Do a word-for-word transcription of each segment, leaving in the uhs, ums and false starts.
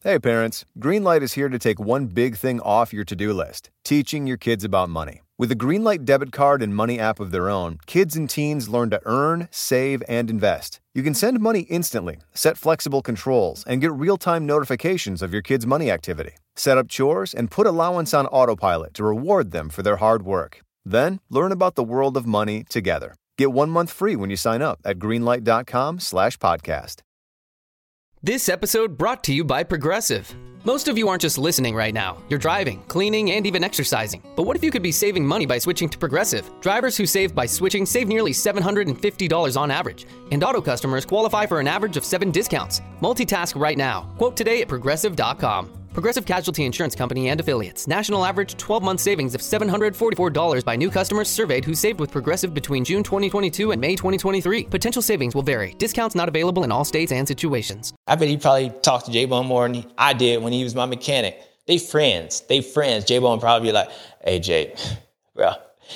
Hey parents, Greenlight is here to take one big thing off your to-do list, teaching your kids about money. With a Greenlight debit card and money app of their own, kids and teens learn to earn, save, and invest. You can send money instantly, set flexible controls, and get real-time notifications of your kids' money activity. Set up chores and put allowance on autopilot to reward them for their hard work. Then, learn about the world of money together. Get one month free when you sign up at greenlight.com slash podcast. This episode brought to you by Progressive. Most of you aren't just listening right now. You're driving, cleaning, and even exercising. But what if you could be saving money by switching to Progressive? Drivers who save by switching save nearly seven hundred fifty dollars on average. And auto customers qualify for an average of seven discounts. Multitask right now. Quote today at progressive dot com. Progressive Casualty Insurance Company and Affiliates. National average twelve-month savings of seven hundred forty-four dollars by new customers surveyed who saved with Progressive between June twenty twenty-two and May twenty twenty-three. Potential savings will vary. Discounts not available in all states and situations. I bet he probably talked to J-Bone more than I did when he was my mechanic. They friends. They friends. J-Bone probably be like, hey, Jay, bro,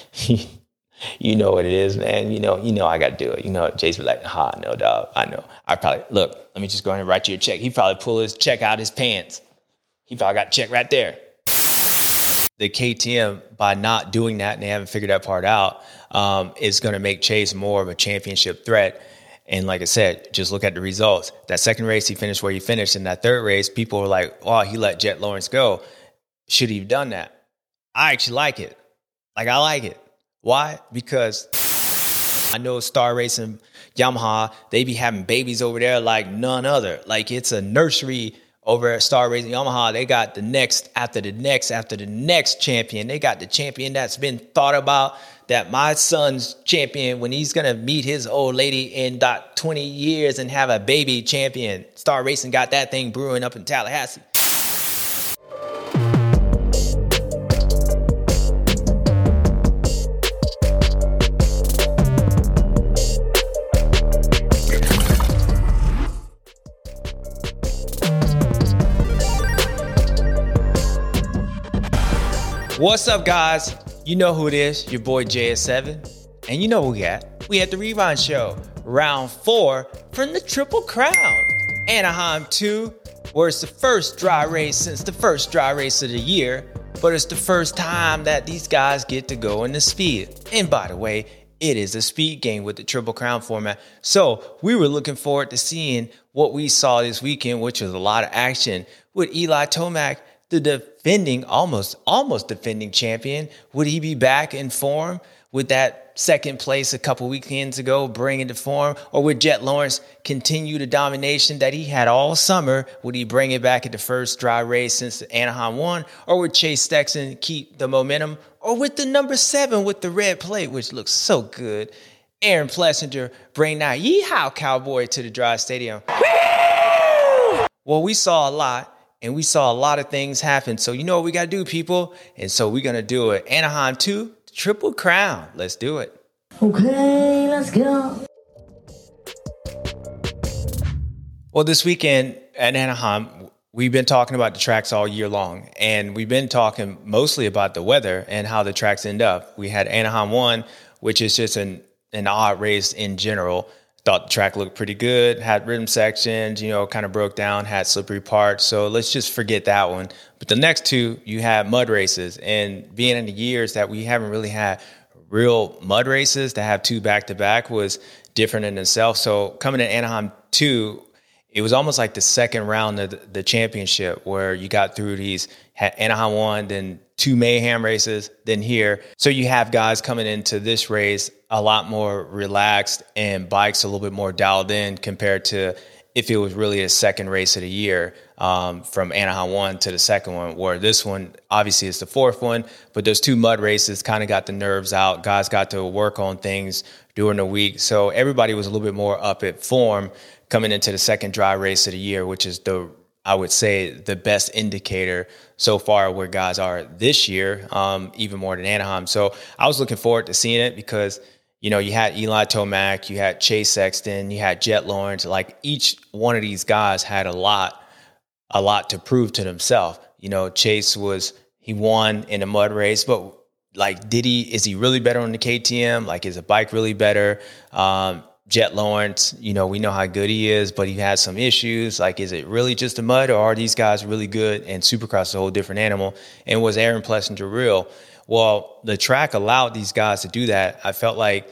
you know what it is, man. You know, you know I got to do it. You know, Jay's be like, ha, no, dog. I know. I probably, look, let me just go ahead and write you a check. He probably pull his check out his pants. He probably got a check right there. The K T M, by not doing that, and they haven't figured that part out, um, is going to make Chase more of a championship threat. And like I said, just look at the results. That second race, he finished where he finished. In that third race, people were like, oh, he let Jet Lawrence go. Should he have done that? I actually like it. Like, I like it. Why? Because I know Star Racing, Yamaha, they be having babies over there like none other. Like, it's a nursery over at Star Racing Yamaha. They got the next after the next after the next champion. They got the champion that's been thought about, that my son's champion when he's going to meet his old lady in about twenty years and have a baby champion. Star Racing got that thing brewing up in Tallahassee. What's up, guys? You know who it is, your boy J S seven. And you know who we got. We had the Rewind Show, round four from the Triple Crown. Anaheim two, where it's the first dry race since the first dry race of the year, but it's the first time that these guys get to go in the speed. And by the way, it is a speed game with the Triple Crown format. So we were looking forward to seeing what we saw this weekend, which was a lot of action with Eli Tomac, the defending, almost, almost defending champion. Would he be back in form with that second place a couple weekends ago, bring it to form? Or would Jet Lawrence continue the domination that he had all summer? Would he bring it back at the first dry race since Anaheim won? Or would Chase Sexton keep the momentum? Or with the number seven with the red plate, which looks so good, Aaron Plessinger bring that yeehaw cowboy to the dry stadium? Woo! Well, we saw a lot. And we saw a lot of things happen. So you know what we got to do, people? And so we're going to do it. Anaheim two, Triple Crown. Let's do it. Okay, let's go. Well, this weekend at Anaheim, we've been talking about the tracks all year long. And we've been talking mostly about the weather and how the tracks end up. We had Anaheim one, which is just an, an odd race in general. Thought the track looked pretty good, had rhythm sections, you know, kind of broke down, had slippery parts. So let's just forget that one. But the next two, you had mud races. And being in the years that we haven't really had real mud races, to have two back-to-back was different in itself. So coming to Anaheim two, it was almost like the second round of the, the championship, where you got through these, had Anaheim one, then two mayhem races, then here. So you have guys coming into this race a lot more relaxed and bikes a little bit more dialed in compared to if it was really a second race of the year, um, from Anaheim one to the second one, where this one obviously is the fourth one, but those two mud races kind of got the nerves out. Guys got to work on things during the week. So everybody was a little bit more up at form coming into the second dry race of the year, which is the, I would say, the best indicator so far where guys are this year, um, even more than Anaheim. So I was looking forward to seeing it because, you know, you had Eli Tomac, you had Chase Sexton, you had Jet Lawrence. Like, each one of these guys had a lot, a lot to prove to themselves. You know, Chase was, he won in a mud race, but like, did he, is he really better on the K T M? Like, is the bike really better? Um, Jet Lawrence, you know, we know how good he is, but he had some issues. Like, is it really just the mud, or are these guys really good? And Supercross is a whole different animal. And was Aaron Plessinger real? Well, the track allowed these guys to do that. I felt like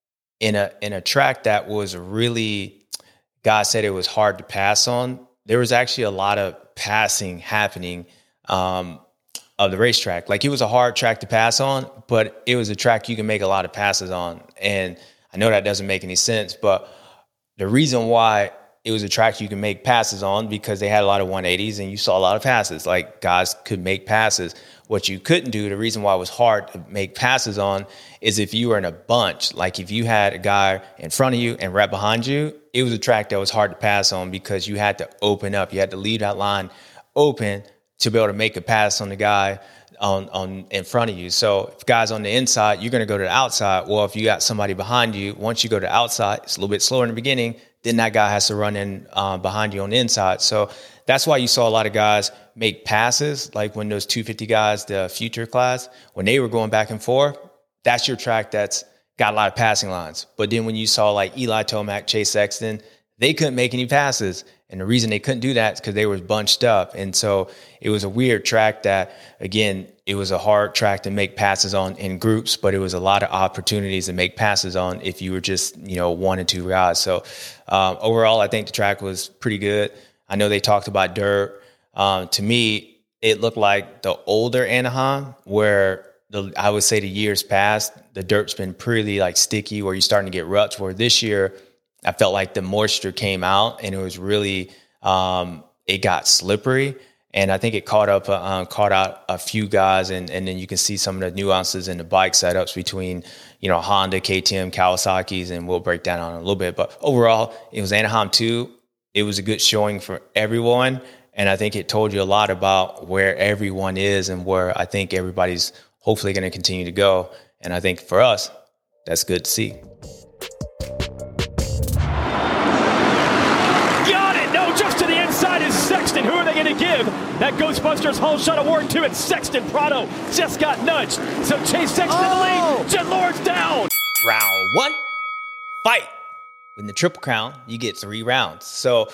in a in a track that was really, guys said it was hard to pass on, there was actually a lot of passing happening um, of the racetrack. Like, it was a hard track to pass on, but it was a track you can make a lot of passes on. And I know that doesn't make any sense, but the reason why it was a track you can make passes on, because they had a lot of one eighties and you saw a lot of passes. Like, guys could make passes. What you couldn't do, the reason why it was hard to make passes on, is if you were in a bunch. Like, if you had a guy in front of you and right behind you, it was a track that was hard to pass on, because you had to open up. You had to leave that line open to be able to make a pass on the guy on, on in front of you. So if guys on the inside, you're going to go to the outside. Well, if you got somebody behind you, once you go to the outside, it's a little bit slower in the beginning. Then that guy has to run in uh, behind you on the inside. So that's why you saw a lot of guys make passes. Like when those two fifty guys, the future class, when they were going back and forth, that's your track that's got a lot of passing lines. But then when you saw like Eli Tomac, Chase Sexton, they couldn't make any passes. And the reason they couldn't do that is because they were bunched up. And so it was a weird track that, again, it was a hard track to make passes on in groups, but it was a lot of opportunities to make passes on if you were just, you know, one and two guys. So um, overall, I think the track was pretty good. I know they talked about dirt. Um, to me, it looked like the older Anaheim, where the, I would say the years past, the dirt's been pretty like sticky, where you're starting to get ruts, where this year I felt like the moisture came out and it was really, um, it got slippery. And I think it caught up, uh, caught out a few guys. And, and then you can see some of the nuances in the bike setups between, you know, Honda, K T M, Kawasaki's, and we'll break down on it a little bit. But overall, it was Anaheim two. It was a good showing for everyone. And I think it told you a lot about where everyone is and where I think everybody's hopefully going to continue to go. And I think for us, that's good to see. Sexton, who are they going to give that Ghostbusters Hall Shot Award to? And Sexton Prado just got nudged. So Chase Sexton oh. in the lead. Jet Lawrence down. Round one, fight. In the Triple Crown, you get three rounds. So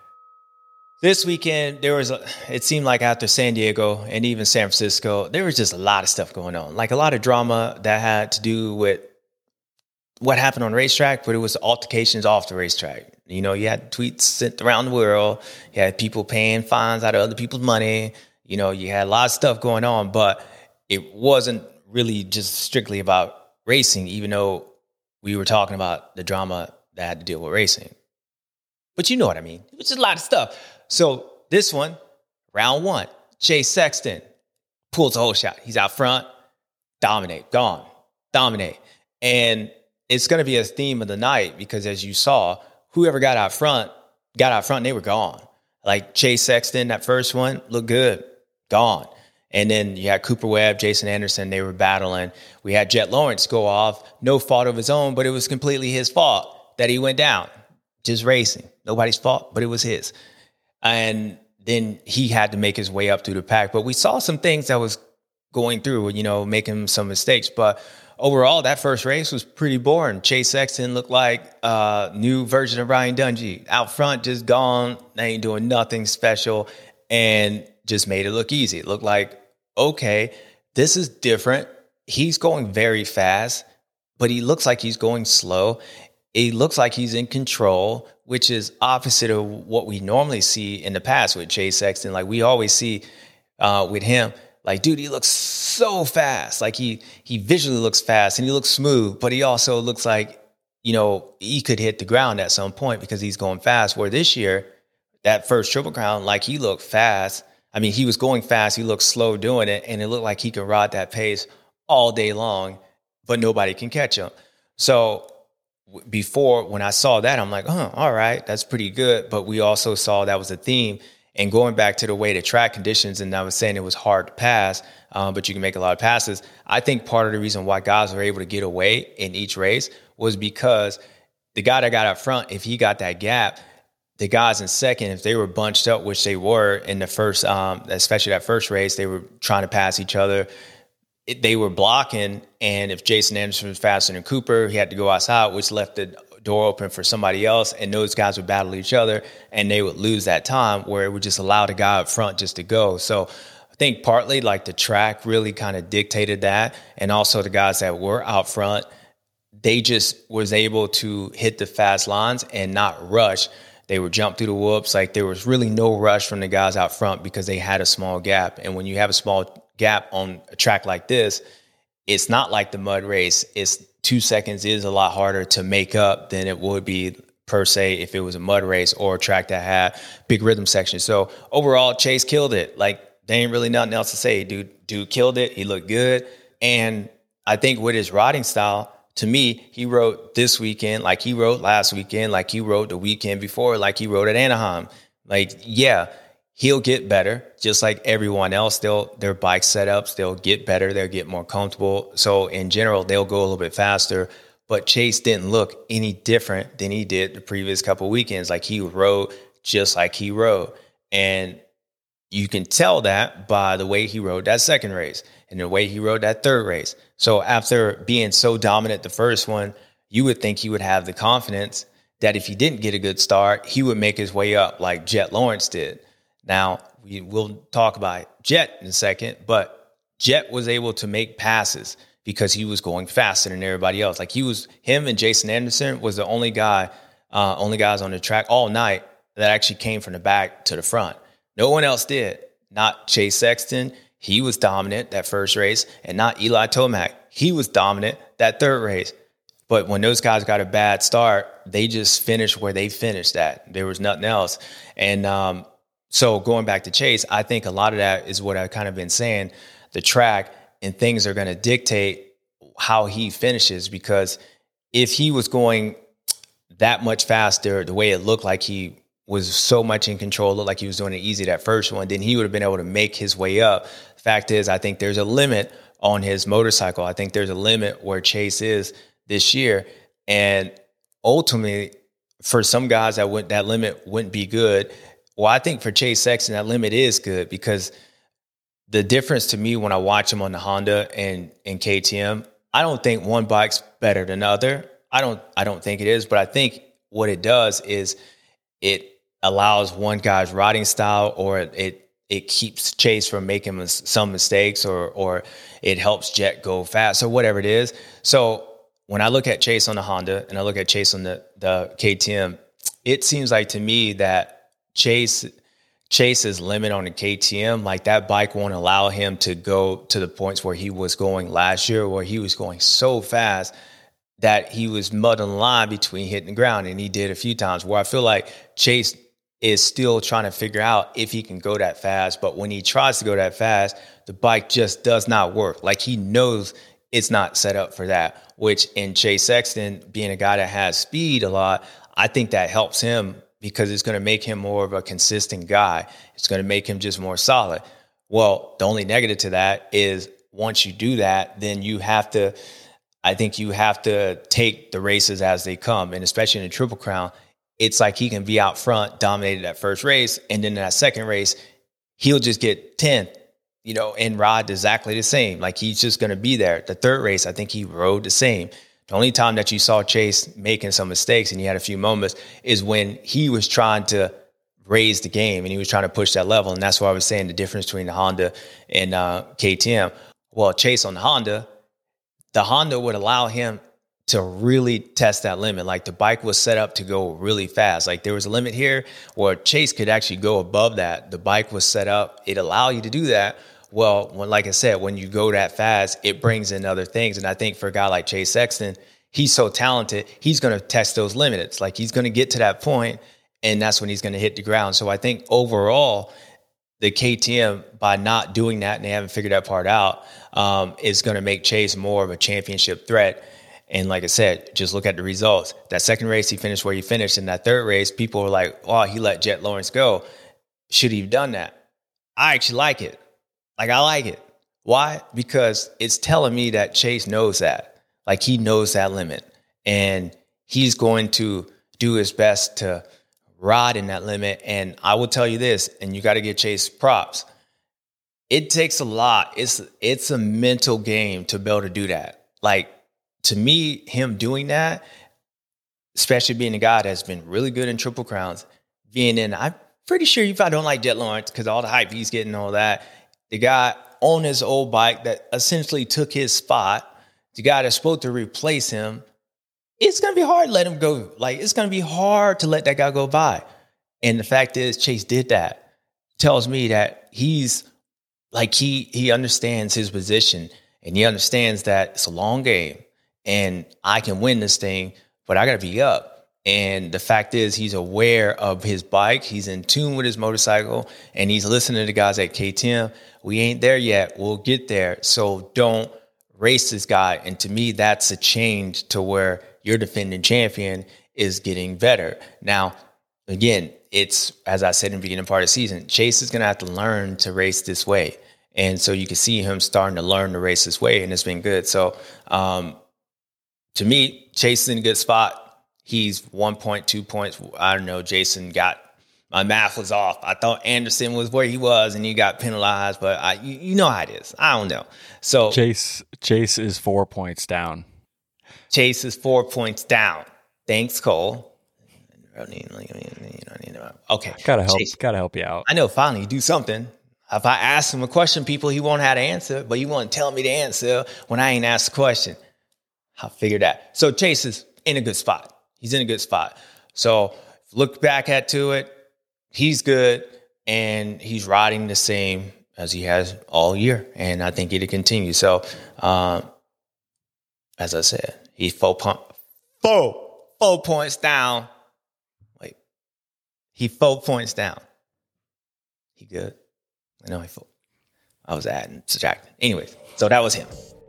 this weekend, there was, a, it seemed like after San Diego and even San Francisco, there was just a lot of stuff going on. Like a lot of drama that had to do with what happened on the racetrack, but it was altercations off the racetrack. You know, you had tweets sent around the world. You had people paying fines out of other people's money. You know, you had a lot of stuff going on, but it wasn't really just strictly about racing, even though we were talking about the drama that had to deal with racing. But you know what I mean. It was just a lot of stuff. So this one, round one, Chase Sexton pulls a whole shot. He's out front, dominate, gone, dominate. And it's going to be a theme of the night because, as you saw, whoever got out front, got out front, and they were gone. Like Chase Sexton, that first one, looked good, gone. And then you had Cooper Webb, Jason Anderson, they were battling. We had Jet Lawrence go off, no fault of his own, but it was completely his fault that he went down. Just racing. Nobody's fault, but it was his. And then he had to make his way up through the pack. But we saw some things that was going through, you know, making some mistakes. But overall, that first race was pretty boring. Chase Sexton looked like a new version of Ryan Dungey. Out front, just gone. They ain't doing nothing special and just made it look easy. It looked like, okay, this is different. He's going very fast, but he looks like he's going slow. He looks like he's in control, which is opposite of what we normally see in the past with Chase Sexton. Like we always see uh, with him, like, dude, he looks so fast. Like he he visually looks fast and he looks smooth, but he also looks like, you know, he could hit the ground at some point because he's going fast. Where this year, that first Triple Crown, like he looked fast. I mean, he was going fast. He looked slow doing it, and it looked like he could ride that pace all day long, but nobody can catch him. So before, when I saw that, I'm like, oh, all right, that's pretty good. But we also saw that was a theme. And going back to the way the track conditions, and I was saying it was hard to pass, um, but you can make a lot of passes. I think part of the reason why guys were able to get away in each race was because the guy that got up front, if he got that gap, the guys in second, if they were bunched up, which they were in the first, um, especially that first race, they were trying to pass each other. It, they were blocking, and if Jason Anderson was faster than Cooper, he had to go outside, which left the door open for somebody else, and those guys would battle each other, and they would lose that time where it would just allow the guy up front just to go. So I think partly like the track really kind of dictated that, and also the guys that were out front, they just was able to hit the fast lines and not rush. They would jump through the whoops. Like there was really no rush from the guys out front because they had a small gap. And when you have a small gap on a track like this, it's not like the mud race. It's two seconds is a lot harder to make up than it would be per se if it was a mud race or a track that had big rhythm sections. So overall, Chase killed it. Like there ain't really nothing else to say. Dude, dude killed it. He looked good. And I think with his riding style, to me, he rode this weekend like he rode last weekend, like he rode the weekend before, like he rode at Anaheim. Like, yeah, he'll get better, just like everyone else. They'll their bike setups, they'll get better, they'll get more comfortable. So in general, they'll go a little bit faster. But Chase didn't look any different than he did the previous couple of weekends. Like he rode just like he rode. And you can tell that by the way he rode that second race and the way he rode that third race. So after being so dominant the first one, you would think he would have the confidence that if he didn't get a good start, he would make his way up like Jet Lawrence did. Now, we will talk about Jet in a second, but Jet was able to make passes because he was going faster than everybody else. Like he was, him and Jason Anderson was the only guy, uh, only guys on the track all night that actually came from the back to the front. No one else did. Not Chase Sexton. He was dominant that first race, and not Eli Tomac. He was dominant that third race. But when those guys got a bad start, they just finished where they finished at. There was nothing else. And um, so going back to Chase, I think a lot of that is what I've kind of been saying. The track and things are going to dictate how he finishes, because if he was going that much faster, the way it looked like he was so much in control, looked like he was doing it easy that first one, then he would have been able to make his way up. The fact is, I think there's a limit on his motorcycle. I think there's a limit where Chase is this year. And ultimately, for some guys, that would that limit wouldn't be good. Well, I think for Chase Sexton, that limit is good, because the difference to me when I watch him on the Honda and, and K T M, I don't think one bike's better than the other. I don't I don't think it is, but I think what it does is it allows one guy's riding style, or it it keeps Chase from making some mistakes, or or it helps Jet go fast, or whatever it is. So when I look at Chase on the Honda and I look at Chase on the, the K T M, it seems like to me that Chase Chase's limit on the K T M, like that bike won't allow him to go to the points where he was going last year, where he was going so fast that he was mudding the line between hitting the ground, and he did a few times, where I feel like Chase is still trying to figure out if he can go that fast. But when he tries to go that fast, the bike just does not work. Like he knows it's not set up for that, which in Chase Sexton, being a guy that has speed a lot, I think that helps him, because it's going to make him more of a consistent guy. It's going to make him just more solid. Well, the only negative to that is once you do that, then you have to, I think you have to take the races as they come. And especially in the Triple Crown, it's like he can be out front, dominated that first race, and then in that second race, he'll just get tenth, you know, and ride exactly the same. Like he's just going to be there. The third race, I think he rode the same. The only time that you saw Chase making some mistakes, and he had a few moments, is when he was trying to raise the game and he was trying to push that level. And that's why I was saying the difference between the Honda and uh, K T M. Well, Chase on the Honda, the Honda would allow him to really test that limit. Like the bike was set up to go really fast. Like there was a limit here where Chase could actually go above that. The bike was set up. It allowed you to do that. Well, when, like I said, when you go that fast, it brings in other things. And I think for a guy like Chase Sexton, he's so talented, he's going to test those limits. Like he's going to get to that point, and that's when he's going to hit the ground. So I think overall, the K T M, by not doing that, and they haven't figured that part out, um, is going to make Chase more of a championship threat. And like I said, just look at the results. That second race, he finished where he finished. In that third race, people were like, oh, he let Jet Lawrence go. Should he have done that? I actually like it. Like, I like it. Why? Because it's telling me that Chase knows that. Like, he knows that limit. And he's going to do his best to ride in that limit. And I will tell you this, and you got to give Chase props. It takes a lot. It's it's a mental game to be able to do that. Like, to me, him doing that especially being a guy that's been really good in Triple Crowns, being in, I'm pretty sure you probably don't like Jet Lawrence because all the hype he's getting and all that. The guy on his old bike that essentially took his spot, the guy that's supposed to replace him, it's going to be hard to let him go. Like, it's going to be hard to let that guy go by. And the fact is, Chase did that. Tells me that he's like, he he understands his position, and he understands that it's a long game and I can win this thing, but I got to be up. And the fact is, he's aware of his bike. He's in tune with his motorcycle, and he's listening to guys at K T M. We ain't there yet. We'll get there. So don't race this guy. And to me, that's a change to where your defending champion is getting better. Now, again, it's, as I said in the beginning part of the season, Chase is going to have to learn to race this way. And so you can see him starting to learn to race this way, and it's been good. So um, to me, Chase is in a good spot. He's one point two points. I don't know. Jason got, my math was off. I thought Anderson was where he was and he got penalized, but I, you, you know how it is. I don't know. So Chase, Chase is four points down. Chase is four points down. Thanks, Cole. Okay. Gotta help. Chase, gotta help you out. I know. Finally, do something. If I ask him a question, people, he won't have to answer, but he won't tell me the answer when I ain't asked the question. I'll figure that. So Chase is in a good spot. He's in a good spot. So look back at to it. He's good, and he's riding the same as he has all year, and I think it'll continue. So, um, as I said, he's four, point, four, four points down. Wait, he four points down. He good. I know he four. I was adding, subtracting. Anyways, so that was him.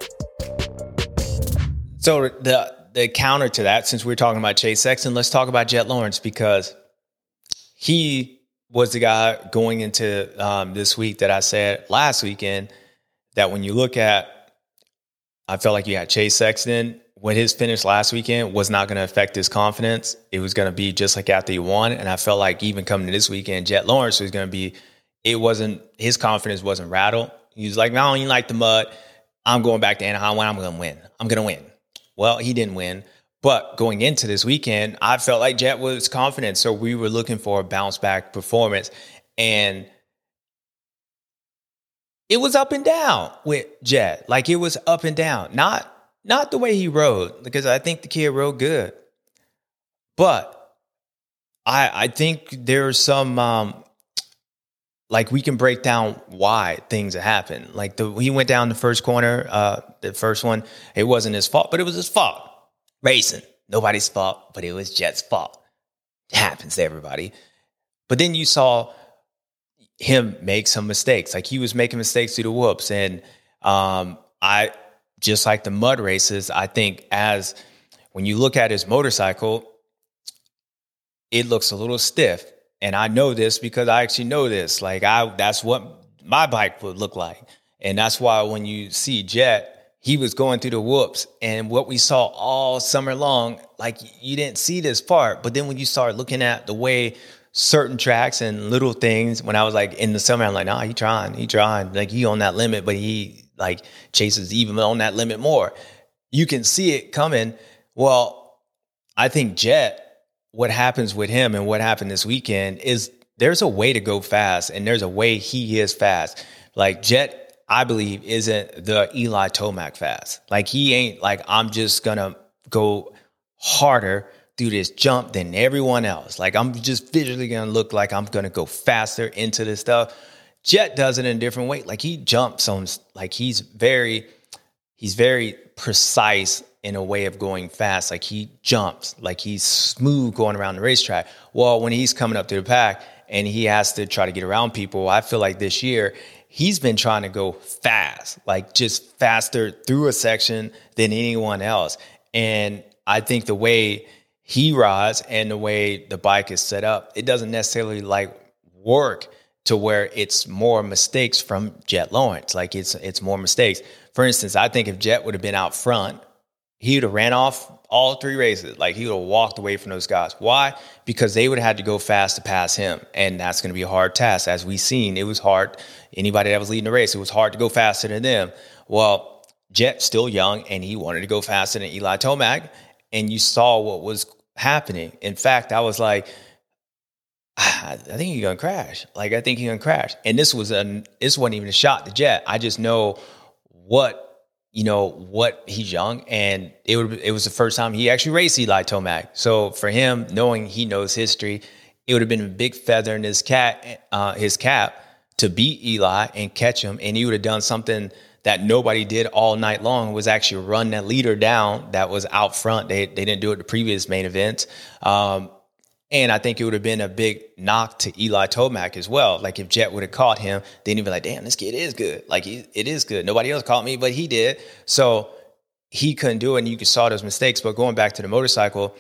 So the the counter to that, since we're talking about Chase Sexton, let's talk about Jet Lawrence, because he was the guy going into um, this week that I said last weekend that when you look at, I felt like you had Chase Sexton when his finish last weekend was not going to affect his confidence. It was going to be just like after he won. And I felt like even coming to this weekend, Jet Lawrence was going to be, it wasn't, his confidence wasn't rattled. He was like, I don't even like the mud. I'm going back to Anaheim when I'm going to win. I'm going to win. Well, he didn't win. But going into this weekend, I felt like Jet was confident. So we were looking for a bounce back performance. And it was up and down with Jet. Like, it was up and down. Not, not the way he rode, because I think the kid rode good. But I, I think there's some, um, like, we can break down why things happen. Like, the, he went down the first corner, uh, the first one. It wasn't his fault, but it was his fault. Racing, nobody's fault, but it was Jet's fault. It happens to everybody. But then you saw him make some mistakes. Like, he was making mistakes through the whoops. And um, I, just like the mud races, I think as when you look at his motorcycle, it looks a little stiff. And I know this because I actually know this. Like, I, that's what my bike would look like. And that's why when you see Jet, he was going through the whoops, and what we saw all summer long, like, you didn't see this part. But then when you start looking at the way certain tracks and little things, when I was like in the summer, I'm like, nah, he trying, he trying, like, he on that limit, but he like chases even on that limit more. You can see it coming. Well, I think Jet, what happens with him and what happened this weekend is there's a way to go fast, and there's a way he is fast. Like, Jet, I believe, isn't the Eli Tomac fast. Like, he ain't like, I'm just going to go harder through this jump than everyone else. Like, I'm just visually going to look like I'm going to go faster into this stuff. Jet does it in a different way. Like, he jumps on, like, he's very, he's very precise in a way of going fast. Like, he jumps, like, he's smooth going around the racetrack. Well, when he's coming up to the pack and he has to try to get around people, I feel like this year, he's been trying to go fast, like, just faster through a section than anyone else. And I think the way he rides and the way the bike is set up, it doesn't necessarily like work to where it's more mistakes from Jet Lawrence. Like, it's it's more mistakes. For instance, I think if Jet would have been out front, he would have ran off all three races. Like, he would have walked away from those guys. Why? Because they would have had to go fast to pass him. And that's going to be a hard task. As we've seen, it was hard. Anybody that was leading the race, it was hard to go faster than them. Well, Jet's still young, and he wanted to go faster than Eli Tomac. And you saw what was happening. In fact, I was like, I think he's gonna crash. Like, I think he's gonna crash. And this was a, this wasn't even a shot to Jet. I just know what, you know, what he's young, and it would, it was the first time he actually raced Eli Tomac. So for him, knowing he knows history, it would have been a big feather in his cat, uh, his cap to beat Eli and catch him. And he would have done something that nobody did all night long, was actually run that leader down that was out front. They they didn't do it the previous main event. Um, And I think it would have been a big knock to Eli Tomac as well. Like, if Jet would have caught him, then he'd be like, damn, this kid is good. Like, he, it is good. Nobody else caught me, but he did. So he couldn't do it, and you saw those mistakes. But going back to the motorcycle,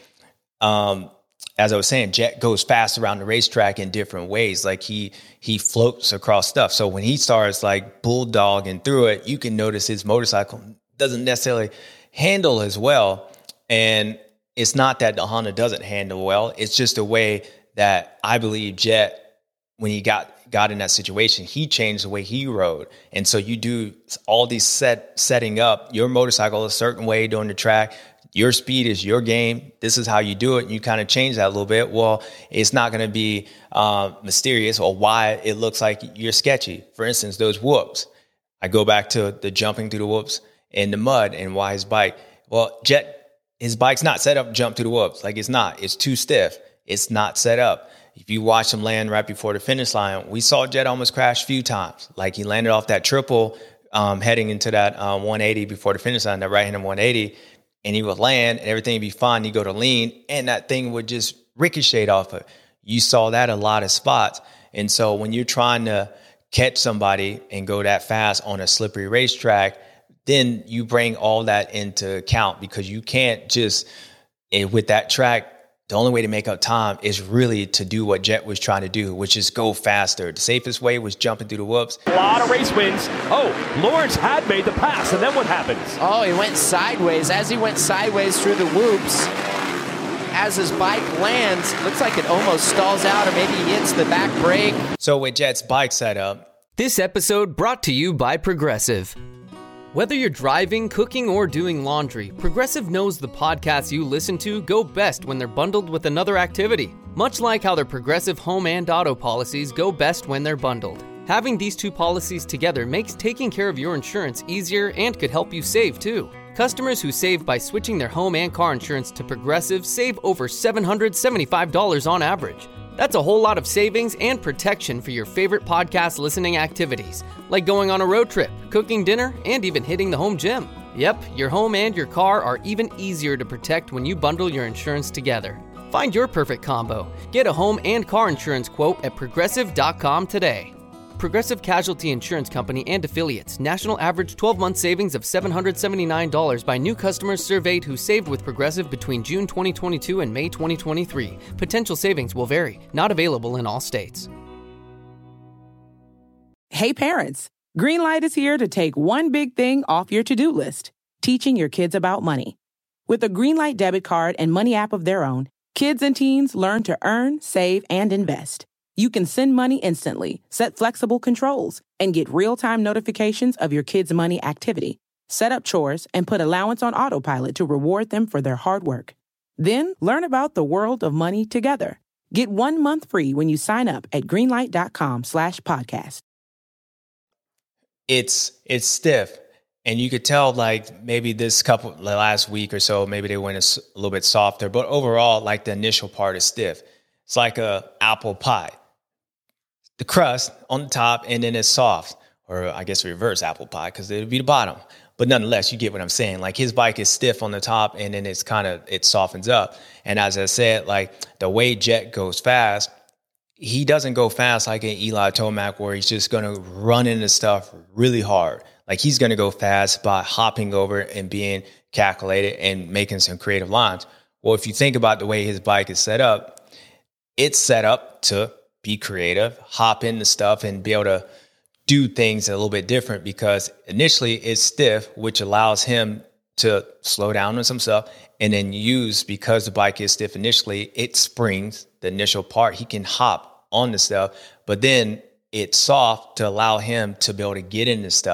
um, as I was saying, Jet goes fast around the racetrack in different ways. Like, he he floats across stuff. So when he starts, like, bulldogging through it, you can notice his motorcycle doesn't necessarily handle as well. And it's not that the Honda doesn't handle well. It's just the way that I believe Jet, when he got got in that situation, he changed the way he rode. And so you do all these set setting up your motorcycle a certain way during the track. Your speed is your game. This is how you do it. And you kind of change that a little bit. Well, it's not going to be uh, mysterious or why it looks like you're sketchy. For instance, those whoops. I go back to the jumping through the whoops in the mud and why his bike. Well, Jet, his bike's not set up to jump through the whoops. Like, it's not. It's too stiff. It's not set up. If you watch him land right before the finish line, we saw Jet almost crash a few times. Like, he landed off that triple um, heading into that um, one eighty before the finish line, that right-handed one eighty, and he would land and everything would be fine. He'd go to lean, and that thing would just ricochet off it. You saw that a lot of spots. And so when you're trying to catch somebody and go that fast on a slippery racetrack, then you bring all that into account, because you can't just, with that track, the only way to make up time is really to do what Jet was trying to do, which is go faster. The safest way was jumping through the whoops. A lot of race wins. Oh, Lawrence had made the pass, and then what happens? Oh, he went sideways. As he went sideways through the whoops, as his bike lands, looks like it almost stalls out, or maybe he hits the back brake. So with Jet's bike setup. This episode brought to you by Progressive. Whether you're driving, cooking, or doing laundry, Progressive knows the podcasts you listen to go best when they're bundled with another activity. Much like how their Progressive home and auto policies go best when they're bundled. Having these two policies together makes taking care of your insurance easier and could help you save too. Customers who save by switching their home and car insurance to Progressive save over seven hundred seventy-five dollars on average. That's a whole lot of savings and protection for your favorite podcast listening activities, like going on a road trip, cooking dinner, and even hitting the home gym. Yep, your home and your car are even easier to protect when you bundle your insurance together. Find your perfect combo. Get a home and car insurance quote at progressive dot com today. Progressive Casualty Insurance Company and Affiliates. National average twelve-month savings of seven hundred seventy-nine dollars by new customers surveyed who saved with Progressive between June twenty twenty-two and May twenty twenty-three. Potential savings will vary. Not available in all states. Hey parents, Greenlight is here to take one big thing off your to-do list, teaching your kids about money. With a Greenlight debit card and money app of their own, kids and teens learn to earn, save, and invest. You can send money instantly, set flexible controls, and get real-time notifications of your kids' money activity. Set up chores and put allowance on autopilot to reward them for their hard work. Then learn about the world of money together. Get one month free when you sign up at greenlight.com slash podcast. It's it's stiff, and you could tell like maybe this couple the last week or so, maybe they went a, a little bit softer, but overall, like the initial part is stiff. It's like a apple pie. The crust on the top, and then it's soft, or I guess reverse apple pie, because it would be the bottom. But nonetheless, you get what I'm saying. Like, his bike is stiff on the top, and then it's kind of, it softens up. And as I said, like the way Jet goes fast, he doesn't go fast like an Eli Tomac where he's just going to run into stuff really hard. Like, he's going to go fast by hopping over and being calculated and making some creative lines. Well, if you think about the way his bike is set up, it's set up to be creative, hop into stuff, and be able to do things a little bit different, because initially it's stiff, which allows him to slow down on some stuff, and then use, because the bike is stiff initially, it springs the initial part. He can hop on the stuff, but then it's soft to allow him to be able to get into stuff.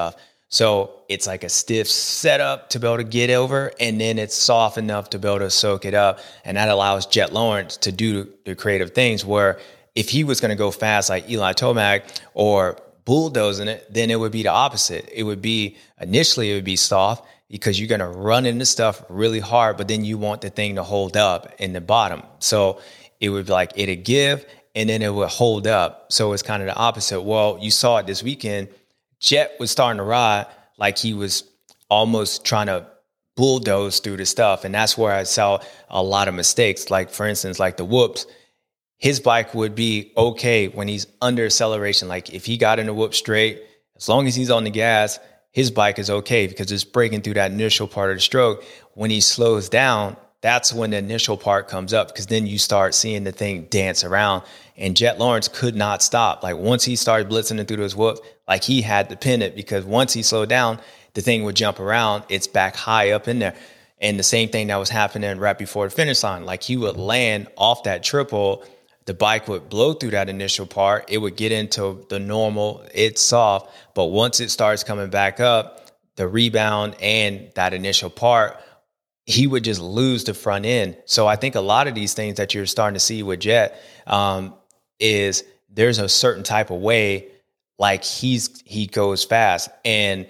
So it's like a stiff setup to be able to get over, and then it's soft enough to be able to soak it up. And that allows Jet Lawrence to do the creative things where if he was going to go fast like Eli Tomac or bulldozing it, then it would be the opposite. It would be, initially it would be soft because you're going to run into stuff really hard, but then you want the thing to hold up in the bottom. So it would be like, it'd give and then it would hold up. So it's kind of the opposite. Well, you saw it this weekend. Jet was starting to ride like he was almost trying to bulldoze through the stuff. And that's where I saw a lot of mistakes. Like, for instance, like the whoops, his bike would be okay when he's under acceleration. Like if he got in the whoop straight, as long as he's on the gas, his bike is okay because it's breaking through that initial part of the stroke. When he slows down, that's when the initial part comes up because then you start seeing the thing dance around. And Jet Lawrence could not stop. Like once he started blitzing it through those whoops, like he had to pin it because once he slowed down, the thing would jump around. It's back high up in there. And the same thing that was happening right before the finish line. Like he would land off that triple, the bike would blow through that initial part. It would get into the normal, it's soft. But once it starts coming back up, the rebound and that initial part, he would just lose the front end. So I think a lot of these things that you're starting to see with Jet um, is there's a certain type of way like he's he goes fast. And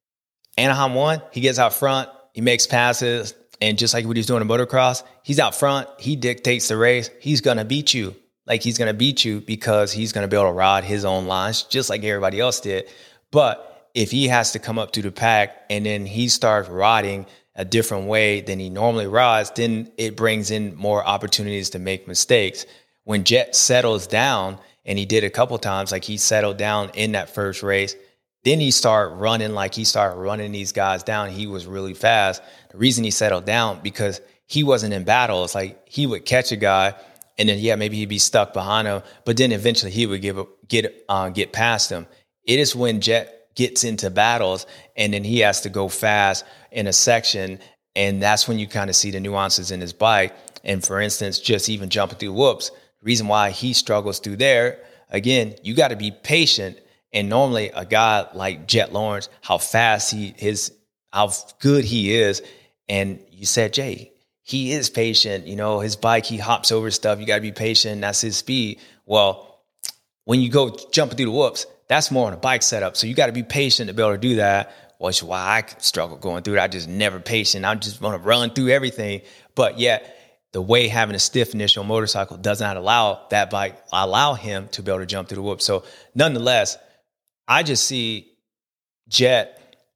Anaheim won, he gets out front, he makes passes, and just like what he's doing in motocross, he's out front, he dictates the race, he's going to beat you. Like he's going to beat you because he's going to be able to ride his own lines just like everybody else did. But if he has to come up to the pack and then he starts riding a different way than he normally rides, then it brings in more opportunities to make mistakes. When Jet settles down, and he did a couple times, like he settled down in that first race, then he started running like he started running these guys down. He was really fast. The reason he settled down because he wasn't in battle. It's like he would catch a guy and then, yeah, maybe he'd be stuck behind him, but then eventually he would give a, get uh, get past him. It is when Jet gets into battles and then he has to go fast in a section, and that's when you kind of see the nuances in his bike. And for instance, just even jumping through whoops, the reason why he struggles through there, again, you got to be patient. And normally a guy like Jet Lawrence, how fast he his how good he is. And you said, Jay, he is patient. You know, his bike, he hops over stuff. You got to be patient. That's his speed. Well, when you go jumping through the whoops, that's more on a bike setup. So you got to be patient to be able to do that, which is why I struggle going through it. I just never patient. I just want to run through everything. But yet the way having a stiff initial motorcycle does not allow that bike, allow him to be able to jump through the whoops. So nonetheless, I just see Jet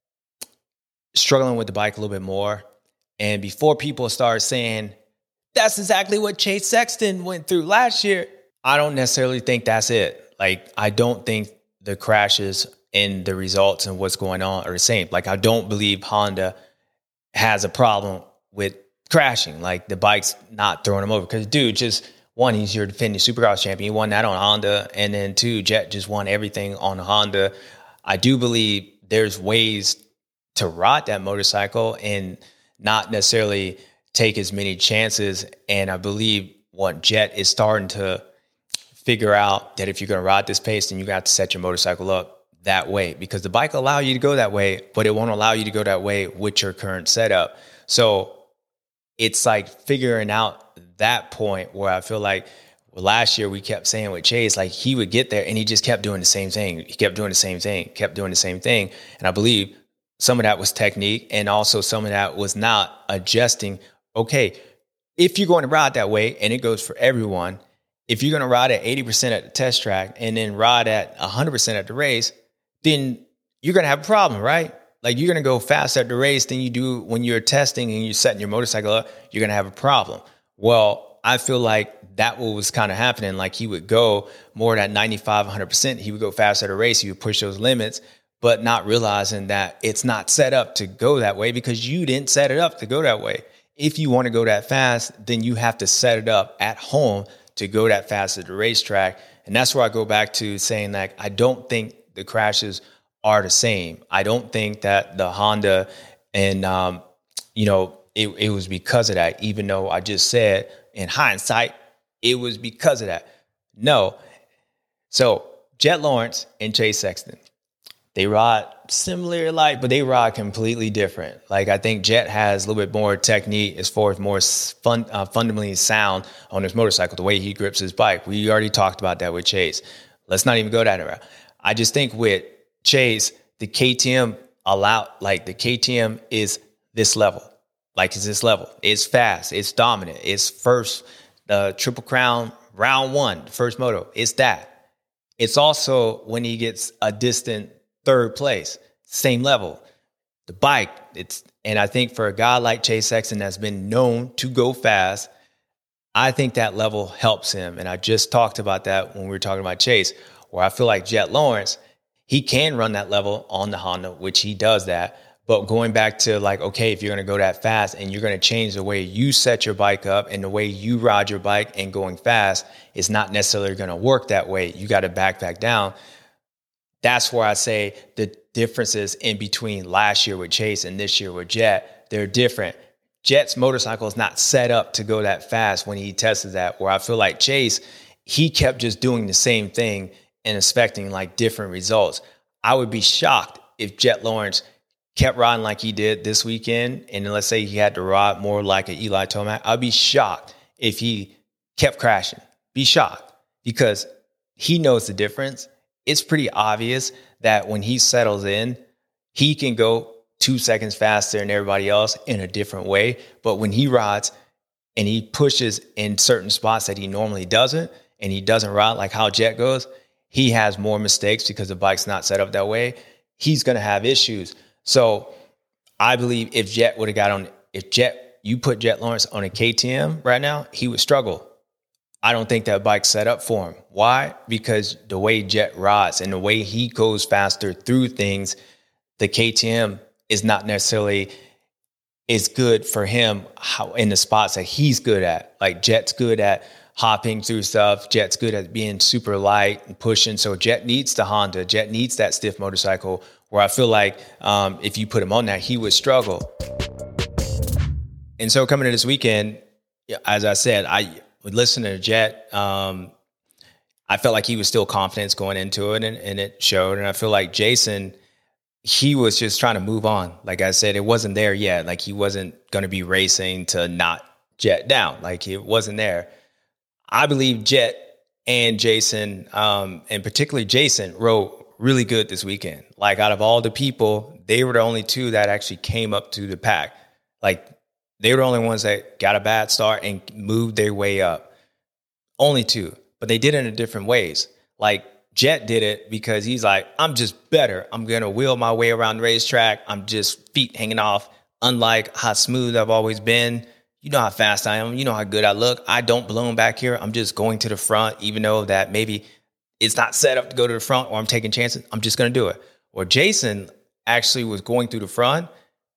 struggling with the bike a little bit more. And before people start saying, that's exactly what Chase Sexton went through last year, I don't necessarily think that's it. Like, I don't think the crashes and the results and what's going on are the same. Like, I don't believe Honda has a problem with crashing. Like, the bike's not throwing him over. Because, dude, just one, he's your defending Supercross champion. He won that on Honda. And then two, Jet just won everything on Honda. I do believe there's ways to ride that motorcycle and not necessarily take as many chances. And I believe what Jet is starting to figure out that if you're going to ride this pace, then you got to set your motorcycle up that way, because the bike will allow you to go that way, but it won't allow you to go that way with your current setup. So it's like figuring out that point where I feel like, well, last year we kept saying with Chase, like he would get there and he just kept doing the same thing. He kept doing the same thing, kept doing the same thing. And I believe some of that was technique, and also some of that was not adjusting. Okay, if you're going to ride that way, and it goes for everyone, if you're going to ride at eighty percent at the test track and then ride at one hundred percent at the race, then you're going to have a problem, right? Like, you're going to go faster at the race than you do when you're testing and you're setting your motorcycle up. You're going to have a problem. Well, I feel like that was kind of happening. Like, he would go more at ninety-five, one hundred percent. He would go faster at a race. He would push those limits, but not realizing that it's not set up to go that way because you didn't set it up to go that way. If you want to go that fast, then you have to set it up at home to go that fast at the racetrack. And that's where I go back to saying that I don't think the crashes are the same. I don't think that the Honda and, um, you know, it, it was because of that, even though I just said in hindsight, it was because of that. No. So Jet Lawrence and Chase Sexton, They ride similar, like, but they ride completely different. Like, I think Jet has a little bit more technique as far as more fun, uh, fundamentally sound on his motorcycle, the way he grips his bike. We already talked about that with Chase. Let's not even go that route. I just think with Chase, the K T M allow, like the K T M is this level. Like, it's this level. It's fast. It's dominant. It's first, the uh, Triple Crown round one, first moto. It's that. It's also when he gets a distant third place, same level. The bike, it's, and I think for a guy like Chase Sexton that's been known to go fast, I think that level helps him. And I just talked about that when we were talking about Chase, where I feel like Jet Lawrence, he can run that level on the Honda, which he does that. But going back to like, okay, if you're going to go that fast and you're going to change the way you set your bike up and the way you ride your bike and going fast, it's not necessarily going to work that way. You got to back back down. That's where I say the differences in between last year with Chase and this year with Jet, they're different. Jet's motorcycle is not set up to go that fast when he tested that, where I feel like Chase, he kept just doing the same thing and expecting like different results. I would be shocked if Jet Lawrence kept riding like he did this weekend, and let's say he had to ride more like an Eli Tomac. I'd be shocked if he kept crashing. Be shocked, because he knows the difference. It's pretty obvious that when he settles in, he can go two seconds faster than everybody else in a different way. But when he rides and he pushes in certain spots that he normally doesn't, and he doesn't ride like how Jet goes, he has more mistakes because the bike's not set up that way. He's going to have issues. So I believe if Jet would have got on, if Jet, you put Jet Lawrence on a K T M right now, he would struggle. I don't think that bike's set up for him. Why? Because the way Jet rides and the way he goes faster through things, the K T M is not necessarily is good for him how, in the spots that he's good at. Like Jet's good at hopping through stuff. Jet's good at being super light and pushing. So Jet needs the Honda. Jet needs that stiff motorcycle, where I feel like um, if you put him on that, he would struggle. And so coming to this weekend, as I said, I would listen to Jet. Um, I felt like he was still confident going into it, and, and it showed. And I feel like Jason, he was just trying to move on. Like I said, it wasn't there yet. Like he wasn't going to be racing to knock Jet down. Like it wasn't there. I believe Jet and Jason, um, and particularly Jason, rode really good this weekend. Like out of all the people, they were the only two that actually came up to the pack. Like they were the only ones that got a bad start and moved their way up. Only two, but they did it in different ways. Like Jet did it because he's like, I'm just better. I'm going to wheel my way around the racetrack. I'm just feet hanging off. Unlike how smooth I've always been. You know how fast I am. You know how good I look. I don't bloom back here. I'm just going to the front, even though that maybe it's not set up to go to the front or I'm taking chances. I'm just going to do it. Or Jason actually was going through the front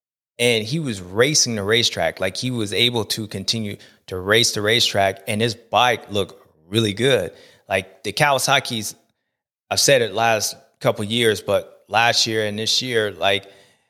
and he was racing the racetrack. Like he was able to continue to race the racetrack, and his bike looked really good. Like the Kawasaki's, I've said it last couple of years, but last year and this year, like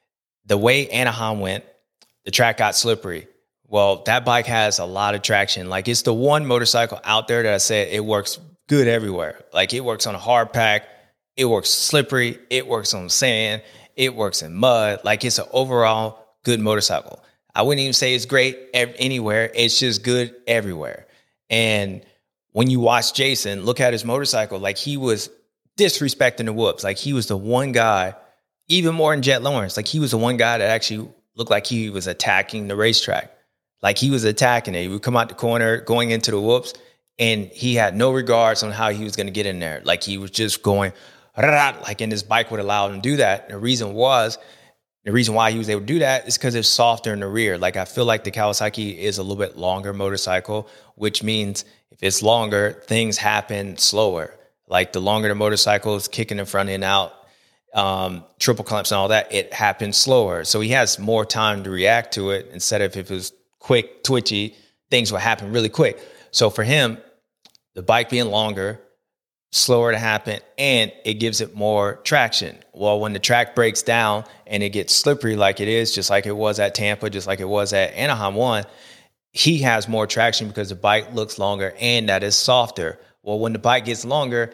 the way Anaheim went, the track got slippery. Well, that bike has a lot of traction. Like it's the one motorcycle out there that I said it works good everywhere. Like it works on a hard pack. It works slippery. It works on sand. It works in mud. Like it's an overall good motorcycle. I wouldn't even say it's great ev- anywhere. It's just good everywhere. And when you watch Jason, look at his motorcycle, like he was disrespecting the whoops. Like he was the one guy, even more than Jet Lawrence. Like he was the one guy that actually looked like he was attacking the racetrack. Like he was attacking it. He would come out the corner going into the whoops, and he had no regards on how he was going to get in there. Like he was just going, like, and his bike would allow him to do that. And the reason was, the reason why he was able to do that is because it's softer in the rear. Like I feel like the Kawasaki is a little bit longer motorcycle, which means if it's longer, things happen slower. Like the longer the motorcycle is kicking in front and out, um, triple clumps and all that, it happens slower. So he has more time to react to it instead of if it was quick, twitchy, things will happen really quick. So for him, the bike being longer, slower to happen, and it gives it more traction. Well, when the track breaks down and it gets slippery like it is, just like it was at Tampa, just like it was at Anaheim one, he has more traction because the bike looks longer and that is softer. Well, when the bike gets longer,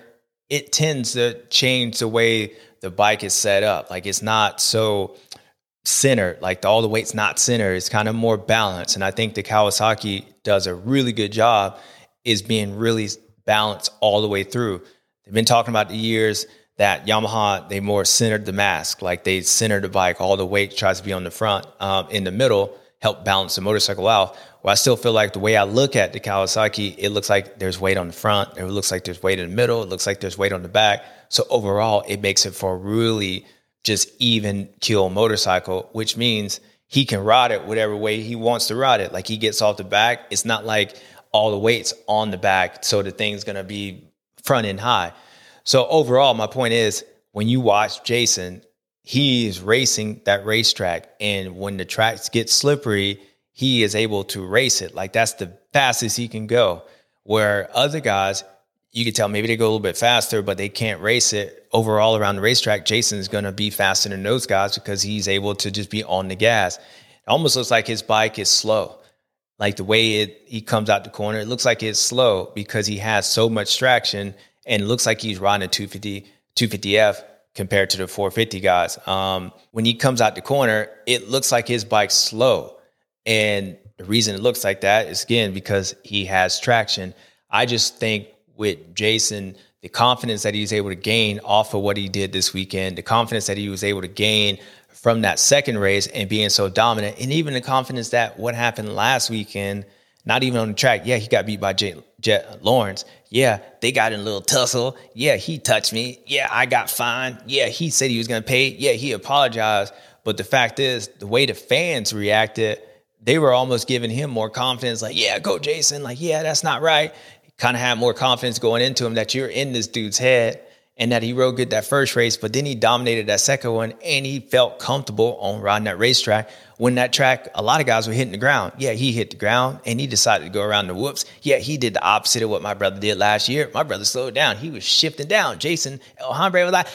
it tends to change the way the bike is set up. Like it's not so centered, like the, all the weight's not centered. It's kind of more balanced. And I think the Kawasaki does a really good job is being really balanced all the way through. They've been talking about the years that Yamaha, they more centered the mask, like they centered the bike. All the weight tries to be on the front, um, in the middle, help balance the motorcycle out. Well, I still feel like the way I look at the Kawasaki, it looks like there's weight on the front. It looks like there's weight in the middle. It looks like there's weight on the back. So overall, it makes it for a really just even keel motorcycle, which means he can ride it whatever way he wants to ride it. Like he gets off the back. It's not like all the weight's on the back, so the thing's going to be front end high. So overall, my point is when you watch Jason, he is racing that racetrack. And when the tracks get slippery, he is able to race it. Like that's the fastest he can go. Where other guys, you can tell maybe they go a little bit faster, but they can't race it. Overall around the racetrack, Jason's going to be faster than those guys because he's able to just be on the gas. It almost looks like his bike is slow. Like the way it he comes out the corner, it looks like it's slow because he has so much traction, and it looks like he's riding a two fifty, two fifty F compared to the four fifty guys. Um, when he comes out the corner, it looks like his bike's slow. And the reason it looks like that is, again, because he has traction. I just think with Jason, the confidence that he's able to gain off of what he did this weekend, the confidence that he was able to gain from that second race and being so dominant, and even the confidence that what happened last weekend, not even on the track. Yeah, he got beat by J- Jet Lawrence. Yeah, they got in a little tussle. Yeah, he touched me. Yeah, I got fined. Yeah, he said he was going to pay. Yeah, he apologized. But the fact is, the way the fans reacted, they were almost giving him more confidence. Like, yeah, go Jason. Like, yeah, that's not right. Kind of had more confidence going into him that you're in this dude's head and that he rode good that first race, but then he dominated that second one and he felt comfortable on riding that racetrack. When that track, a lot of guys were hitting the ground. Yeah, he hit the ground and he decided to go around the whoops. Yeah, he did the opposite of what my brother did last year. My brother slowed down. He was shifting down. Jason Alhambra was like,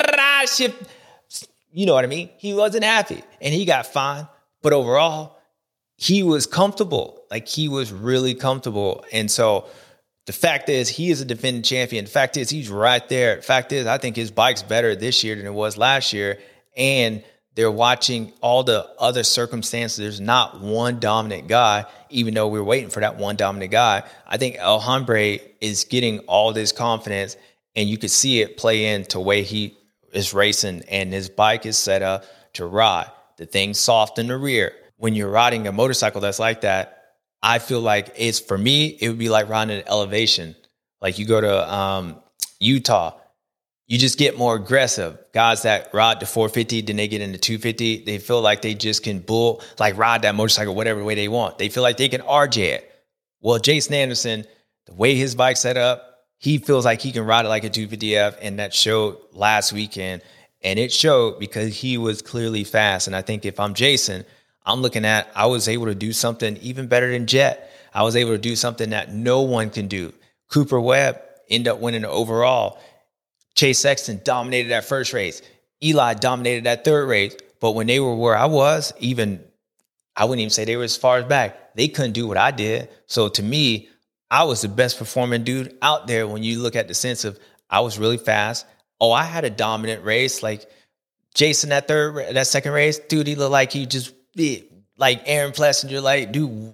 shift. You know what I mean? He wasn't happy and he got fined. But overall, he was comfortable. Like he was really comfortable. And so the fact is, he is a defending champion. The fact is, he's right there. The fact is, I think his bike's better this year than it was last year. And they're watching all the other circumstances. There's not one dominant guy, even though we're waiting for that one dominant guy. I think Alhambra is getting all this confidence, and you can see it play into the way he is racing, and his bike is set up to ride. The thing's soft in the rear. When you're riding a motorcycle that's like that, I feel like it's, for me, it would be like riding an elevation. Like you go to um, Utah, you just get more aggressive. Guys that ride the four fifty, then they get into two fifty, they feel like they just can bull, like ride that motorcycle whatever way they want. They feel like they can R J it. Well, Jason Anderson, the way his bike's set up, he feels like he can ride it like a two fifty F, and that showed last weekend. And it showed because he was clearly fast. And I think if I'm Jason, I'm looking at, I was able to do something even better than Jet. I was able to do something that no one can do. Cooper Webb ended up winning the overall. Chase Sexton dominated that first race. Eli dominated that third race. But when they were where I was, even, I wouldn't even say they were as far as back. They couldn't do what I did. So to me, I was the best performing dude out there when you look at the sense of I was really fast. Oh, I had a dominant race. Like Jason, that third, that second race, dude, he looked like he just, like Aaron Plessinger, like, dude,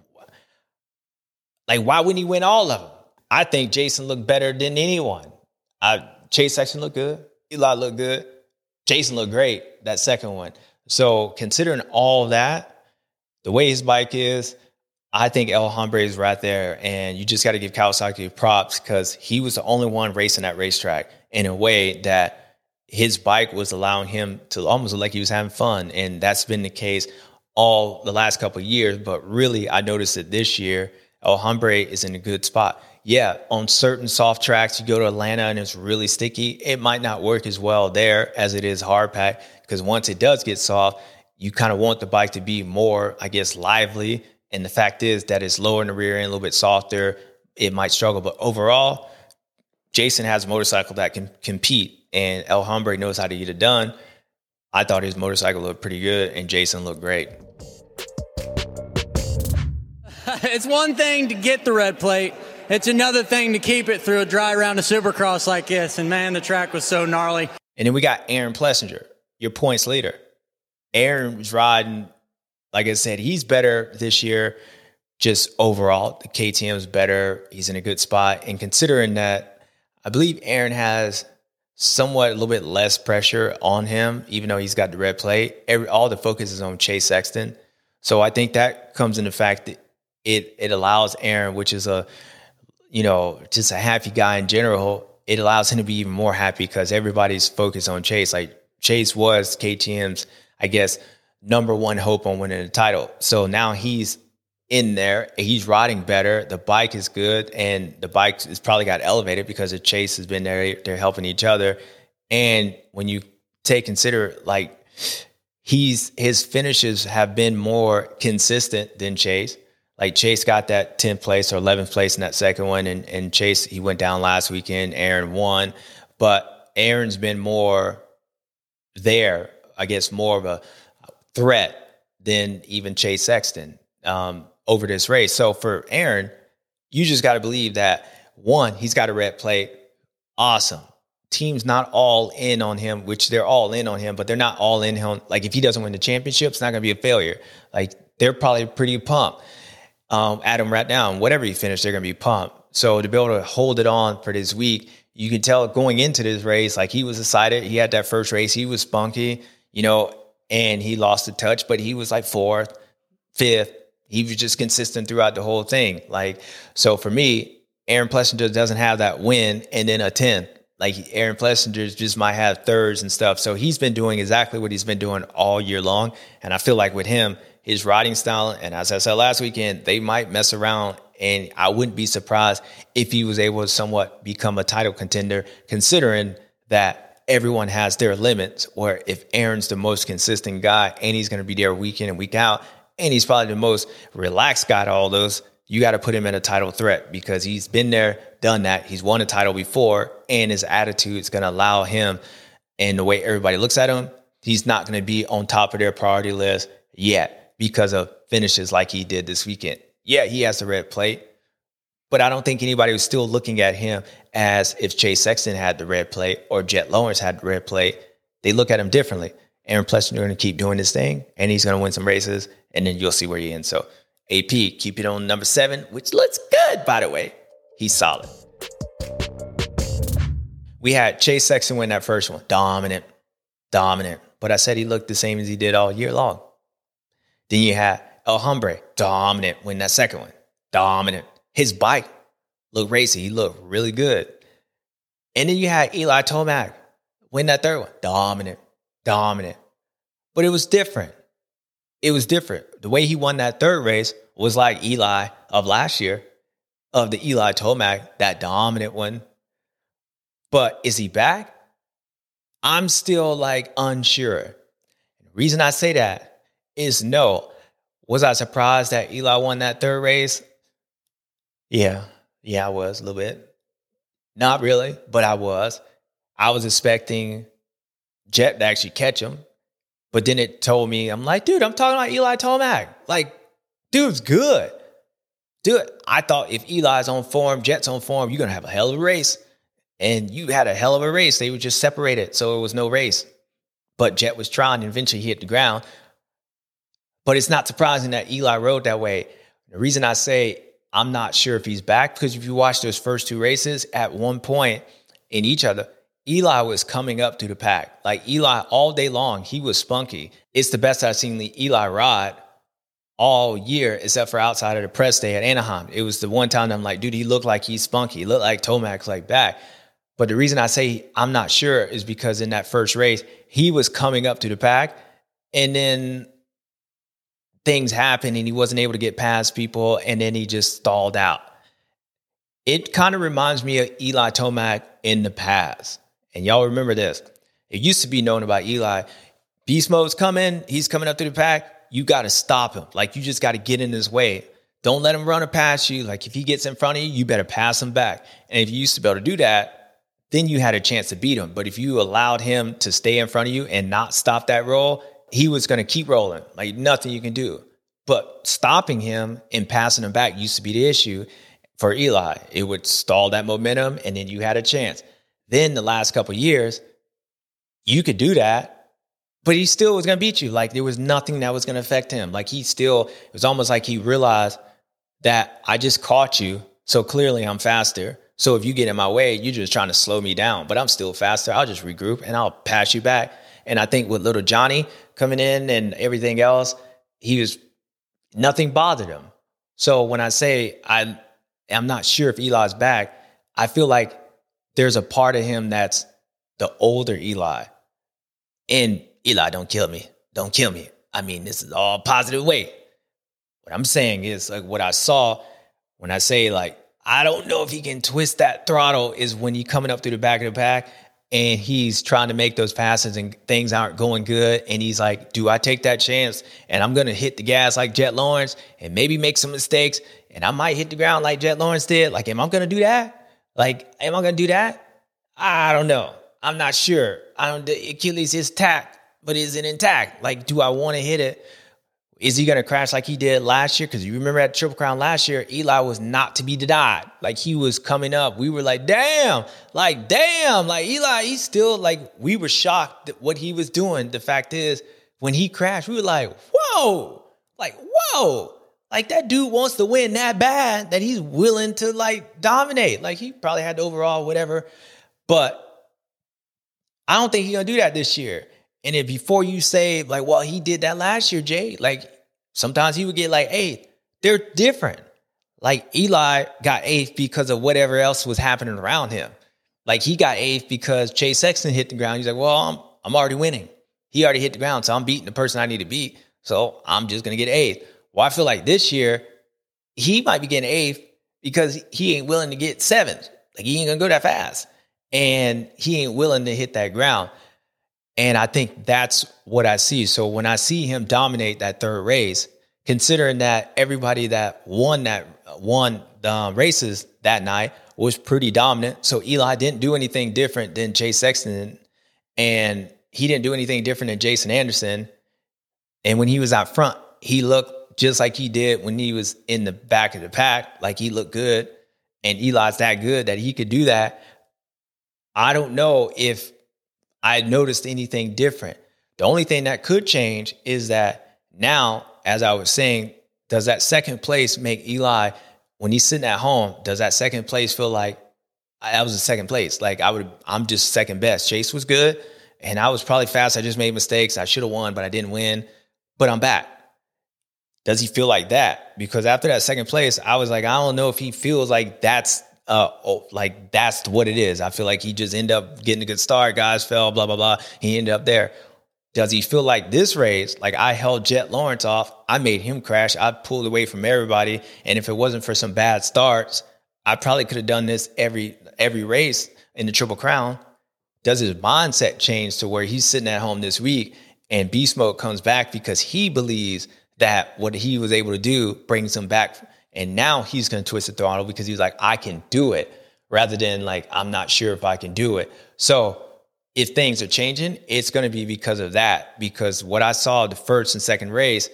like, why wouldn't he win all of them? I think Jason looked better than anyone. I, Chase Sexton looked good. Eli looked good. Jason looked great, that second one. So considering all that, the way his bike is, I think Alhambra is right there. And you just got to give Kawasaki props because he was the only one racing that racetrack in a way that his bike was allowing him to almost look like he was having fun. And that's been the case all the last couple of years, but really I noticed that this year, Alhambra is in a good spot. Yeah, on certain soft tracks, you go to Atlanta and it's really sticky. It might not work as well there as it is hard pack, because once it does get soft, you kind of want the bike to be more, I guess, lively. And the fact is that it's lower in the rear end, a little bit softer. It might struggle, but overall, Jason has a motorcycle that can compete, and Alhambra knows how to get it done. I thought his motorcycle looked pretty good, and Jason looked great. It's one thing to get the red plate. it's another thing to keep it through a dry round of Supercross like this. And, man, the track was so gnarly. And then we got Aaron Plessinger, your points leader. Aaron's riding, like I said, he's better this year just overall. The K T M is better. He's in a good spot. And considering that, I believe Aaron has somewhat a little bit less pressure on him, even though he's got the red plate. Every, all the focus is on Chase Sexton. So I think that comes in the fact that it it allows Aaron, which is a, you know, just a happy guy in general, it allows him to be even more happy because everybody's focused on Chase. Like Chase was K T M's, I guess, number one hope on winning the title. So now he's in there. He's riding better. The bike is good, and the bike has probably got elevated because of Chase has been there. They're helping each other. And when you take consider, like, he's his finishes have been more consistent than Chase. Like Chase got that tenth place or eleventh place in that second one, and, and Chase, he went down last weekend. Aaron won, but Aaron's been more there, I guess, more of a threat than even Chase Sexton um, over this race. So for Aaron, you just got to believe that, one, he's got a red plate. Awesome. Team's not all in on him, which they're all in on him, but they're not all in on, like, if he doesn't win the championship, it's not going to be a failure. Like, they're probably pretty pumped. Um, Adam right down, whatever he finished, they're going to be pumped. So to be able to hold it on for this week, you can tell going into this race, like, he was excited. He had that first race. He was spunky, you know, and he lost the touch, but he was like fourth, fifth. He was just consistent throughout the whole thing. Like, so for me, Aaron Plessinger doesn't have that win and then a tenth. Like, Aaron Plessinger just might have thirds and stuff. So he's been doing exactly what he's been doing all year long. And I feel like with him, his riding style, and as I said last weekend, they might mess around, and I wouldn't be surprised if he was able to somewhat become a title contender, considering that everyone has their limits, or if Aaron's the most consistent guy and he's going to be there week in and week out, and he's probably the most relaxed guy to all those, you got to put him in a title threat because he's been there, done that. He's won a title before, and his attitude is going to allow him, and the way everybody looks at him, he's not going to be on top of their priority list yet because of finishes like he did this weekend. Yeah, he has the red plate, but I don't think anybody was still looking at him as if Chase Sexton had the red plate or Jet Lawrence had the red plate. They look at him differently. Aaron Plessinger is going to keep doing his thing, and he's going to win some races, and then you'll see where he ends. So A P, keep it on number seven, which looks good, by the way. He's solid. We had Chase Sexton win that first one. Dominant, dominant. But I said he looked the same as he did all year long. Then you had El Hombre, dominant, win that second one. Dominant. His bike looked racy. He looked really good. And then you had Eli Tomac win that third one. Dominant, dominant. But it was different. It was different. The way he won that third race was like Eli of last year, of the Eli Tomac, that dominant one. But is he back? I'm still like unsure. The reason I say that is no. Was I surprised that Eli won that third race? Yeah. Yeah, I was a little bit. Not really, but I was. I was expecting Jet to actually catch him. But then it told me, I'm like, dude, I'm talking about Eli Tomac. Like, dude's good. Dude, I thought if Eli's on form, Jet's on form, you're going to have a hell of a race. And you had a hell of a race. They were just separated, so it was no race. But Jet was trying, and eventually he hit the ground. But it's not surprising that Eli rode that way. The reason I say I'm not sure if he's back, because if you watch those first two races, at one point in each other, Eli was coming up through the pack. Like Eli, all day long, he was spunky. It's the best I've seen Eli ride all year, except for outside of the press day at Anaheim. It was the one time I'm like, dude, he looked like he's spunky. He looked like Tomac's like back. But the reason I say I'm not sure is because in that first race, he was coming up to the pack, and then things happened and he wasn't able to get past people, and then he just stalled out. It kind of reminds me of Eli Tomac in the past. And y'all remember this. It used to be known about Eli. Beast mode's coming. He's coming up to the pack. You got to stop him. Like, you just got to get in his way. Don't let him run it past you. Like, if he gets in front of you, you better pass him back. And if you used to be able to do that, then you had a chance to beat him. But if you allowed him to stay in front of you and not stop that roll, he was going to keep rolling. Like, nothing you can do. But stopping him and passing him back used to be the issue. for Eli. It would stall that momentum, and then you had a chance. Then the last couple of years, you could do that, but he still was going to beat you. Like, there was nothing that was going to affect him. Like, he still, it was almost like he realized that I just caught you, so clearly I'm faster. So if you get in my way, you're just trying to slow me down, but I'm still faster. I'll just regroup and I'll pass you back. And I think with little Johnny coming in and everything else, he was, nothing bothered him. So when I say I, I'm not sure if Eli's back, I feel like there's a part of him that's the older Eli. And Eli, don't kill me. Don't kill me. I mean, this is all positive way. What I'm saying is, like, what I saw when I say, like, I don't know if he can twist that throttle is when he's coming up through the back of the pack and he's trying to make those passes and things aren't going good. And he's like, do I take that chance? And I'm going to hit the gas like Jet Lawrence and maybe make some mistakes. And I might hit the ground like Jet Lawrence did. Like, am I going to do that? Like, am I going to do that? I don't know. I'm not sure. I don't, the Achilles is tacked, but is it intact? Like, do I want to hit it? Is he going to crash like he did last year? Because you remember at Triple Crown last year, Eli was not to be denied. Like, he was coming up. We were like, damn, like, damn, like Eli, he's still like, we were shocked at what he was doing. The fact is, when he crashed, we were like, whoa, like, whoa, like that dude wants to win that bad that he's willing to like dominate. Like, he probably had the overall, whatever. But I don't think he's going to do that this year. And if before you say, like, well, he did that last year, Jay, like, sometimes he would get like eighth. They're different. Like, Eli got eighth because of whatever else was happening around him. Like, he got eighth because Chase Sexton hit the ground. He's like, well, I'm, I'm already winning. He already hit the ground, so I'm beating the person I need to beat. So I'm just going to get eighth. Well, I feel like this year, he might be getting eighth because he ain't willing to get seventh. Like, he ain't going to go that fast. And he ain't willing to hit that ground. And I think that's what I see. So when I see him dominate that third race, considering that everybody that won that won the um, races that night was pretty dominant. So Eli didn't do anything different than Chase Sexton, and he didn't do anything different than Jason Anderson. And when he was out front, he looked just like he did when he was in the back of the pack. Like, he looked good, and Eli's that good that he could do that. I don't know if I noticed anything different. The only thing that could change is that now, as I was saying, does that second place make Eli, when he's sitting at home, does that second place feel like I was the second place? Like, I would, I'm just second best. Chase was good, and I was probably fast. I just made mistakes. I should have won, but I didn't win. But I'm back. Does he feel like that? Because after that second place, I was like, I don't know if he feels like that's Uh, oh, like that's what it is. I feel like he just ended up getting a good start. Guys fell, blah, blah, blah. He ended up there. Does he feel like this race, like I held Jet Lawrence off, I made him crash, I pulled away from everybody, and if it wasn't for some bad starts, I probably could have done this every every race in the Triple Crown. Does his mindset change to where he's sitting at home this week and Beast Mode comes back because he believes that what he was able to do brings him back? And now he's going to twist the throttle because he's like, I can do it, rather than like, I'm not sure if I can do it. So if things are changing, it's going to be because of that. Because what I saw the first and second race,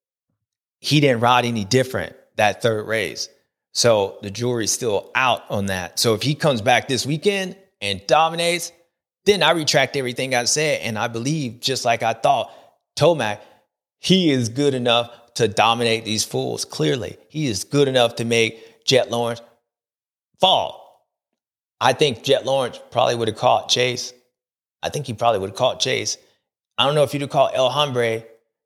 he didn't ride any different that third race. So the jury's still out on that. So if he comes back this weekend and dominates, then I retract everything I said. And I believe, just like I thought, Tomac, he is good enough to dominate these fools. Clearly, he is good enough to make Jet Lawrence fall. I think Jet Lawrence probably would have caught Chase. I think he probably would have caught Chase. I don't know if he'd have caught El Hombre,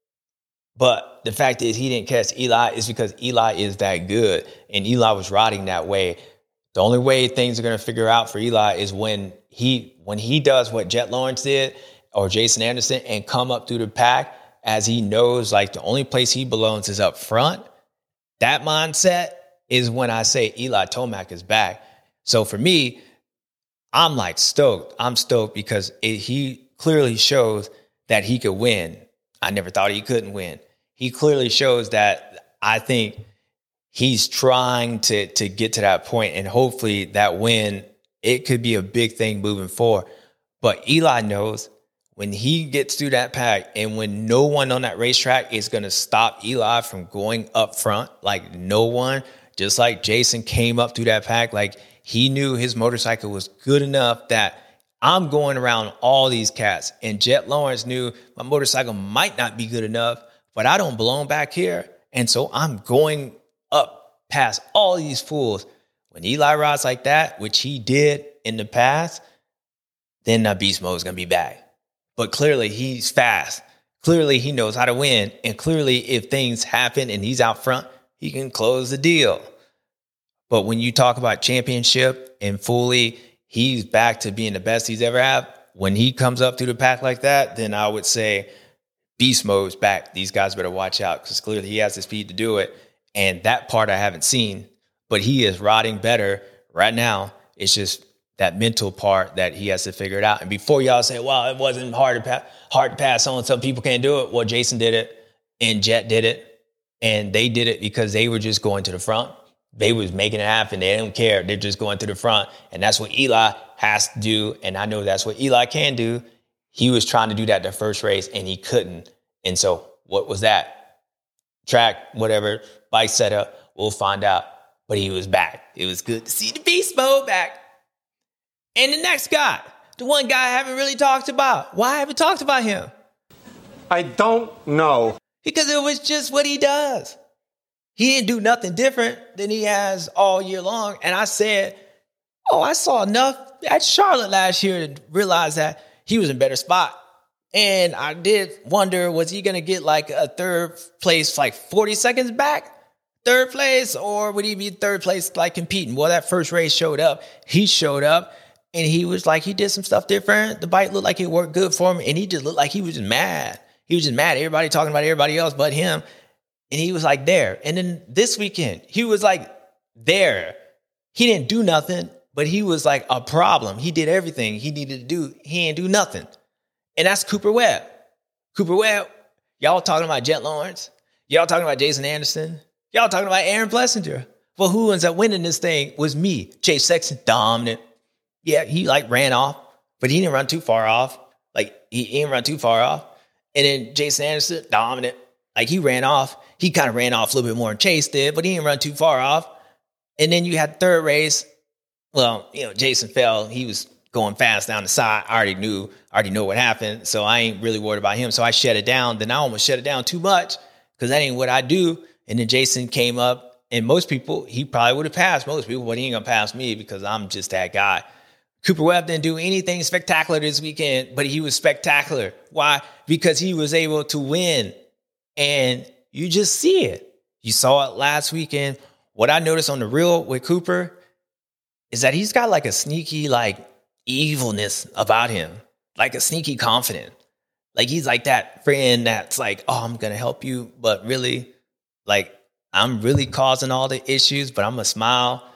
but the fact is he didn't catch Eli is because Eli is that good, and Eli was riding that way. The only way things are going to figure out for Eli is when he when he does what Jet Lawrence did or Jason Anderson and come up through the pack, as he knows, like, the only place he belongs is up front. That mindset is when I say Eli Tomac is back. So for me, I'm like stoked. I'm stoked because it, he clearly shows that he could win. I never thought he couldn't win. He clearly shows that I think he's trying to, to get to that point, and hopefully that win, it could be a big thing moving forward. But Eli knows when he gets through that pack and when no one on that racetrack is going to stop Eli from going up front, like no one, just like Jason came up through that pack, like he knew his motorcycle was good enough that I'm going around all these cats. And Jet Lawrence knew my motorcycle might not be good enough, but I don't belong back here. And so I'm going up past all these fools. When Eli rides like that, which he did in the past, then that beast mode is going to be back. But clearly he's fast. Clearly he knows how to win. And clearly if things happen and he's out front, he can close the deal. But when you talk about championship and fully, he's back to being the best he's ever had. When he comes up through the pack like that, then I would say beast mode's back. These guys better watch out because clearly he has the speed to do it. And that part I haven't seen, but he is riding better right now. It's just that mental part that he has to figure it out. And before y'all say, well, it wasn't hard to, pa- hard to pass on, some people can't do it. Well, Jason did it and Jet did it. And they did it because they were just going to the front. They was making it happen. They didn't care. They're just going to the front. And that's what Eli has to do. And I know that's what Eli can do. He was trying to do that the first race and he couldn't. And so what was that? Track, whatever, bike setup, we'll find out. But he was back. It was good to see the beast mode back. And the next guy, the one guy I haven't really talked about. Why I haven't talked about him? I don't know. Because it was just what he does. He didn't do nothing different than he has all year long. And I said, oh, I saw enough at Charlotte last year to realize that he was in a better spot. And I did wonder, was he going to get like a third place, like forty seconds back? Third place? Or would he be third place, like competing? Well, that first race showed up. He showed up and he was like, he did some stuff different. The bike looked like it worked good for him. And he just looked like he was just mad. He was just mad. Everybody talking about everybody else but him. And he was like there. And then this weekend, he was like there. He didn't do nothing, but he was like a problem. He did everything he needed to do. He didn't do nothing. And that's Cooper Webb. Cooper Webb, y'all talking about Jet Lawrence. Y'all talking about Jason Anderson. Y'all talking about Aaron Plessinger. Well, who ends up winning this thing was me. Chase Sexton, dominant. Yeah, he like ran off, but he didn't run too far off. Like he, he didn't run too far off. And then Jason Anderson, dominant. Like he ran off. He kind of ran off a little bit more than Chase did, but he didn't run too far off. And then you had third race. Well, you know, Jason fell. He was going fast down the side. I already knew, I already know what happened. So I ain't really worried about him. So I shut it down. Then I almost shut it down too much because that ain't what I do. And then Jason came up and most people, he probably would have passed most people, but he ain't going to pass me because I'm just that guy. Cooper Webb didn't do anything spectacular this weekend, but he was spectacular. Why? Because he was able to win. And you just see it. You saw it last weekend. What I noticed on the reel with Cooper is that he's got like a sneaky, like evilness about him, like a sneaky confident. Like he's like that friend that's like, oh, I'm going to help you. But really, like, I'm really causing all the issues, but I'm going to smile.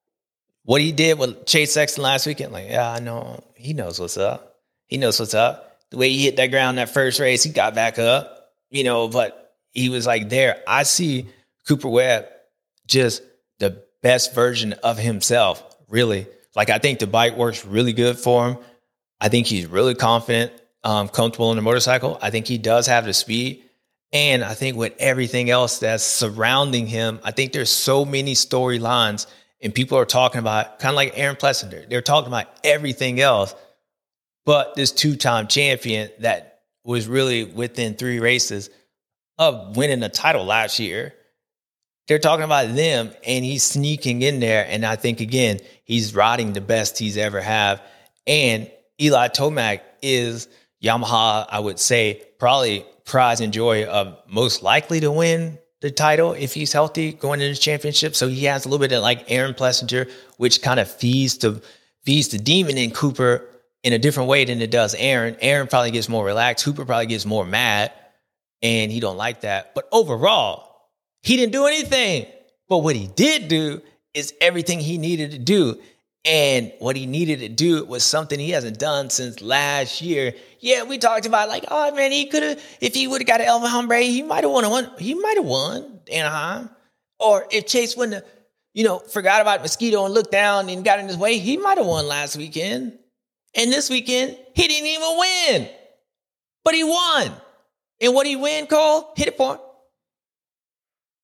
What he did with Chase Sexton last weekend, like, yeah, I know. He knows what's up. He knows what's up. The way he hit that ground that first race, he got back up, you know, but he was like there. I see Cooper Webb just the best version of himself, really. Like, I think the bike works really good for him. I think he's really confident, um, comfortable on the motorcycle. I think he does have the speed. And I think with everything else that's surrounding him, I think there's so many storylines. And people are talking about, kind of like Aaron Plessinger, they're talking about everything else. But this two-time champion that was really within three races of winning the title last year, they're talking about them, and he's sneaking in there. And I think, again, he's riding the best he's ever have. And Eli Tomac is Yamaha, I would say, probably prize and joy of most likely to win the title if he's healthy going into the championship. So he has a little bit of like Aaron Plessinger, which kind of feeds the feeds the demon in Cooper in a different way than it does Aaron. Aaron probably gets more relaxed. Cooper probably gets more mad, and he don't like that. But overall, he didn't do anything. But what he did do is everything he needed to do. And what he needed to do was something he hasn't done since last year. Yeah, we talked about like, oh man, he could have, if he would have got an El Hombre, he might have won, won. He might have won Anaheim. Or if Chase wouldn't have, you know, forgot about Mosquito and looked down and got in his way, he might have won last weekend. And this weekend, he didn't even win. But he won. And what he win, Cole? Hit it for him.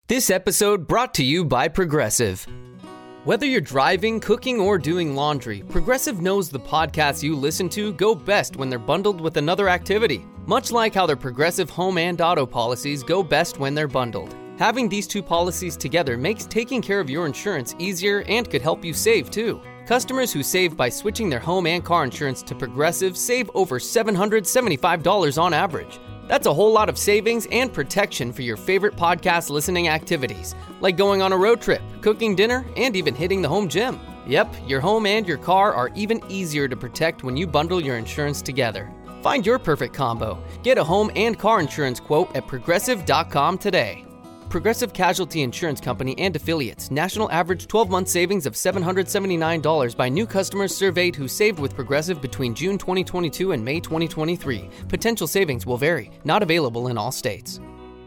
This episode brought to you by Progressive. Whether you're driving, cooking, or doing laundry, Progressive knows the podcasts you listen to go best when they're bundled with another activity. Much like how their Progressive home and auto policies go best when they're bundled. Having these two policies together makes taking care of your insurance easier and could help you save too. Customers who save by switching their home and car insurance to Progressive save over seven hundred seventy-five dollars on average. That's a whole lot of savings and protection for your favorite podcast listening activities, like going on a road trip, cooking dinner, and even hitting the home gym. Yep, your home and your car are even easier to protect when you bundle your insurance together. Find your perfect combo. Get a home and car insurance quote at progressive dot com today. Progressive Casualty Insurance Company and Affiliates. National average twelve-month savings of seven hundred seventy-nine dollars by new customers surveyed who saved with Progressive between June twenty twenty-two and May twenty twenty-three. Potential savings will vary. Not available in all states.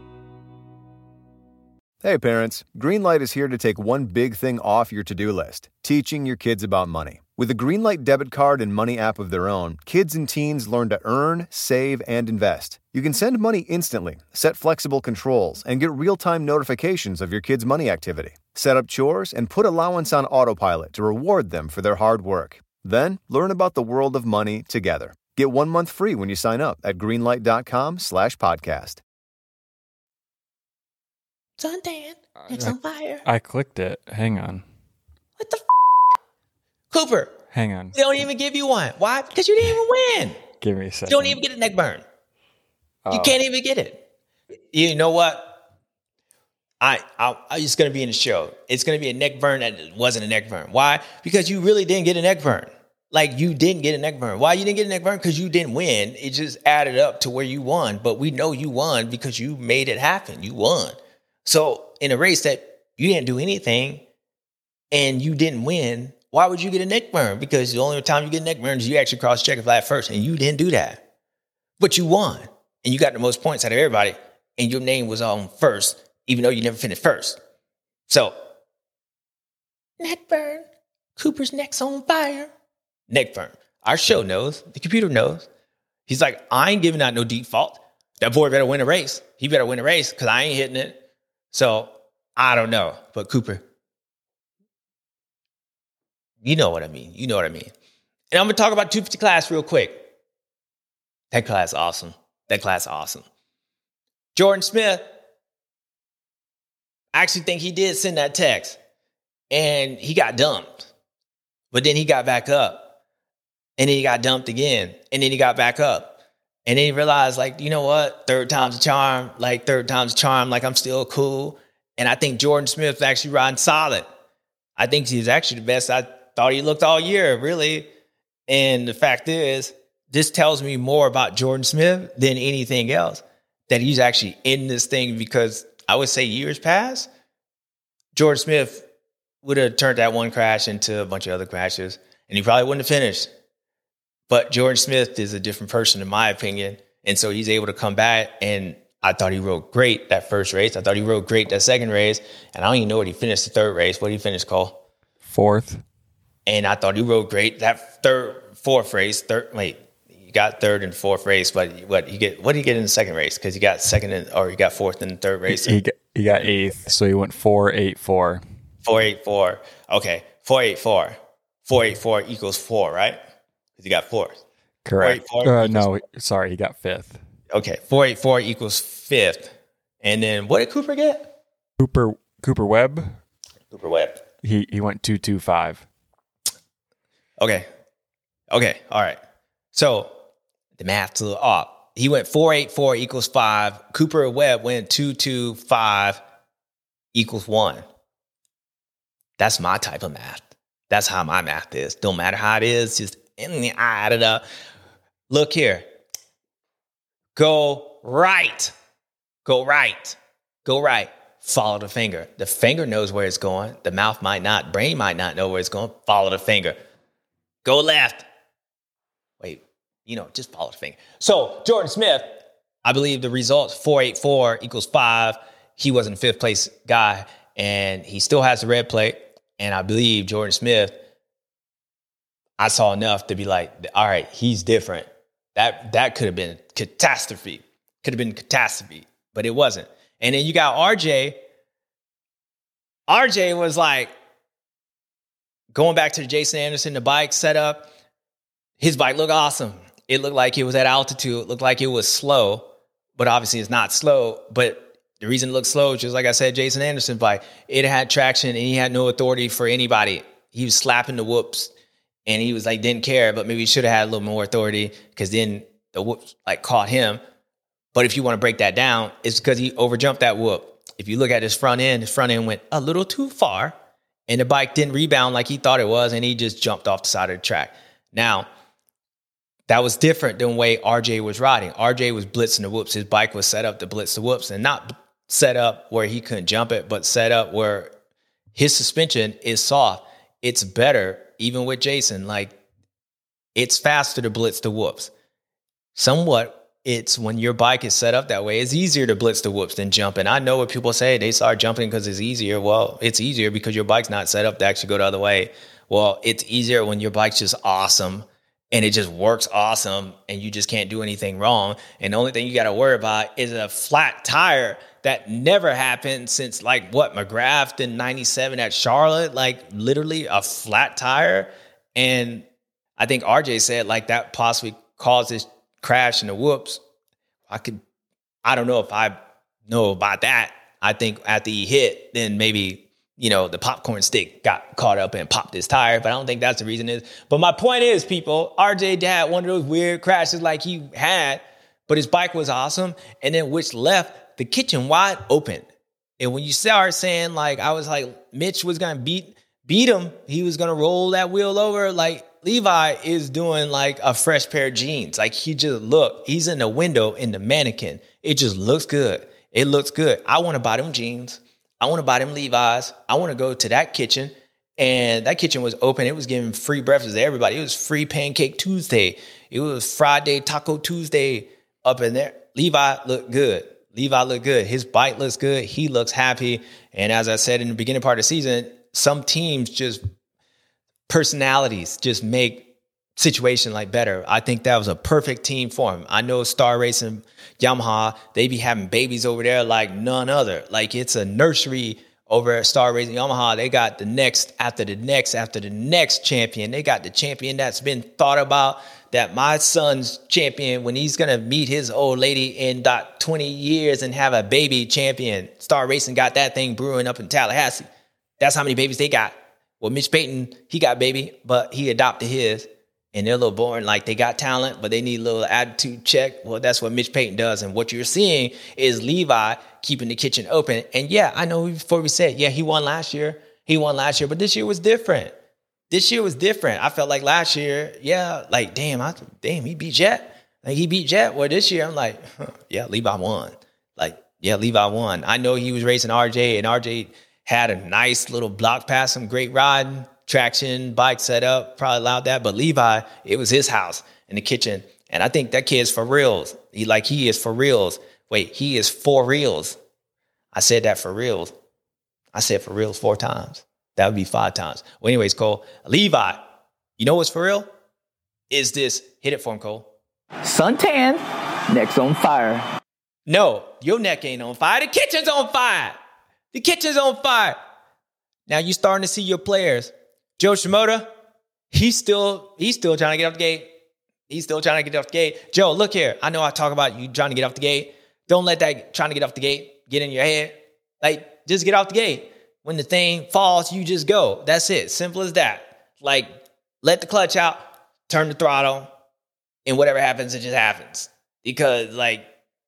Hey parents, Greenlight is here to take one big thing off your to-do list, teaching your kids about money. With a Greenlight debit card and money app of their own, kids and teens learn to earn, save, and invest. You can send money instantly, set flexible controls, and get real-time notifications of your kids' money activity. Set up chores and put allowance on autopilot to reward them for their hard work. Then, learn about the world of money together. Get one month free when you sign up at greenlight.com slash podcast. Suntan, it's on fire. I clicked it. Hang on. What the f***? Cooper. Hang on. They don't even give you one. Why? Because you didn't even win. Give me a second. You don't even get a neck burn. Oh. You can't even get it. You know what? I, I, I it's going to be in the show. It's going to be a neck burn that wasn't a neck burn. Why? Because you really didn't get a neck burn. Like, you didn't get a neck burn. Why you didn't get a neck burn? Because you didn't win. It just added up to where you won. But we know you won because you made it happen. You won. So in a race that you didn't do anything and you didn't win, why would you get a neck burn? Because the only time you get a neck burn is you actually cross checker flag first, and you didn't do that. But you won, and you got the most points out of everybody, and your name was on first, even though you never finished first. So, neck burn. Cooper's neck's on fire. Neck burn. Our show knows. The computer knows. He's like, I ain't giving out no default. That boy better win a race. He better win a race because I ain't hitting it. So, I don't know. But Cooper, you know what I mean. You know what I mean. And I'm going to talk about two fifty class real quick. That class awesome. That class awesome. Jordan Smith, I actually think he did send that text. And he got dumped. But then he got back up. And then he got dumped again. And then he got back up. And then he realized, like, you know what? Third time's a charm. Like, third time's a charm. Like, I'm still cool. And I think Jordan Smith's actually riding solid. I think he's actually the best I thought he looked all year, really. And the fact is, this tells me more about Jordan Smith than anything else, that he's actually in this thing, because I would say years past, Jordan Smith would have turned that one crash into a bunch of other crashes, and he probably wouldn't have finished. But Jordan Smith is a different person, in my opinion, and so he's able to come back, and I thought he rode great that first race. I thought he rode great that second race, and I don't even know what he finished the third race. What did he finish, Cole? Fourth. And I thought he rode great that third, fourth race. Third, wait, he got third and fourth race, but what he get? What did he get in the second race? Because he got second in, or he got fourth in the third race. He, he, got, he got eighth, so he went four, eight, four. Four, eight, four. Okay, four, eight, four. Four, eight, four equals four, right? Because he got fourth. Correct. Four, eight, four uh, no, sorry, he got fifth. Okay, four, eight, four equals fifth. And then what did Cooper get? Cooper Cooper Webb. Cooper Webb. He he went two, two, five. Okay. Okay. All right. So the math's a little off. He went four, eight, four equals five. Cooper Webb went two, two, five equals one. That's my type of math. That's how my math is. Don't matter how it is. Just I add it up. Look here. Go right. Go right. Go right. Follow the finger. The finger knows where it's going. The mouth might not. Brain might not know where it's going. Follow the finger. Go left. Wait, you know, just follow the finger. So, Jordan Smith, I believe the results, four eight four equals five. He wasn't a fifth place guy, and he still has the red plate. And I believe Jordan Smith, I saw enough to be like, all right, he's different. That that could have been catastrophe. Could have been catastrophe, but it wasn't. And then you got R J, R J was like, going back to the Jason Anderson, the bike setup, his bike looked awesome. It looked like it was at altitude. It looked like it was slow, but obviously it's not slow. But the reason it looked slow is just like I said, Jason Anderson's bike, it had traction and he had no authority for anybody. He was slapping the whoops and he was like, didn't care, but maybe he should have had a little more authority because then the whoops like caught him. But if you want to break that down, it's because he overjumped that whoop. If you look at his front end, his front end went a little too far and the bike didn't rebound like he thought it was, and he just jumped off the side of the track. Now, that was different than the way R J was riding. R J was blitzing the whoops. His bike was set up to blitz the whoops, and not set up where he couldn't jump it, but set up where his suspension is soft. It's better, even with Jason. Like, it's faster to blitz the whoops. Somewhat, it's when your bike is set up that way, it's easier to blitz the whoops than jumping. I know what people say, they start jumping because it's easier. Well, it's easier because your bike's not set up to actually go the other way. Well, it's easier when your bike's just awesome and it just works awesome and you just can't do anything wrong. And the only thing you got to worry about is a flat tire. That never happened since, like, what, McGrath in ninety-seven at Charlotte, like literally a flat tire. And I think R J said like that possibly caused this crash in the whoops. I could, I don't know if I know about that. I think after he hit, then maybe, you know, the popcorn stick got caught up and popped his tire, but I don't think that's the reason is. But my point is, people, R J had one of those weird crashes like he had, but his bike was awesome. And then which left the kitchen wide open. And when you start saying, like, I was like, Mitch was going to beat, beat him. He was going to roll that wheel over. Like, Levi is doing like a fresh pair of jeans. Like, he just look, he's in the window in the mannequin. It just looks good. It looks good. I want to buy them jeans. I want to buy them Levi's. I want to go to that kitchen. And that kitchen was open. It was giving free breakfast to everybody. It was free Pancake Tuesday. It was Friday Taco Tuesday up in there. Levi looked good. Levi looked good. His bike looks good. He looks happy. And as I said in the beginning part of the season, some teams just personalities just make situation like better. I think that was a perfect team for him. I know Star Racing, Yamaha, they be having babies over there like none other. Like, it's a nursery over at Star Racing Yamaha. They got the next after the next after the next champion. They got the champion that's been thought about, that my son's champion when he's going to meet his old lady in about twenty years and have a baby champion. Star Racing got that thing brewing up in Tallahassee. That's how many babies they got. Well, Mitch Payton, he got baby, but he adopted his. And they're a little boring. Like, they got talent, but they need a little attitude check. Well, that's what Mitch Payton does. And what you're seeing is Levi keeping the kitchen open. And yeah, I know before we said, yeah, he won last year. He won last year, but this year was different. This year was different. I felt like last year, yeah, like, damn, I, damn, he beat Jet. Like, he beat Jet. Well, this year, I'm like, huh, yeah, Levi won. Like, yeah, Levi won. I know he was racing R J, and R J had a nice little block pass, some great riding, traction, bike set up, probably allowed that. But Levi, it was his house in the kitchen. And I think that kid's for reals. He like, he is for reals. Wait, he is for reals. I said that for reals. I said for reals four times. That would be five times. Well, anyways, Cole, Levi, you know what's for real? Is this, hit it for him, Cole. Suntan, neck's on fire. No, your neck ain't on fire. The kitchen's on fire. The kitchen's on fire. Now you're starting to see your players. Joe Shimoda, he's still, he's still trying to get off the gate. He's still trying to get off the gate. Joe, look here. I know I talk about you trying to get off the gate. Don't let that trying to get off the gate get in your head. Like, just get off the gate. When the thing falls, you just go. That's it. Simple as that. Like, let the clutch out, turn the throttle, and whatever happens, it just happens. Because, like,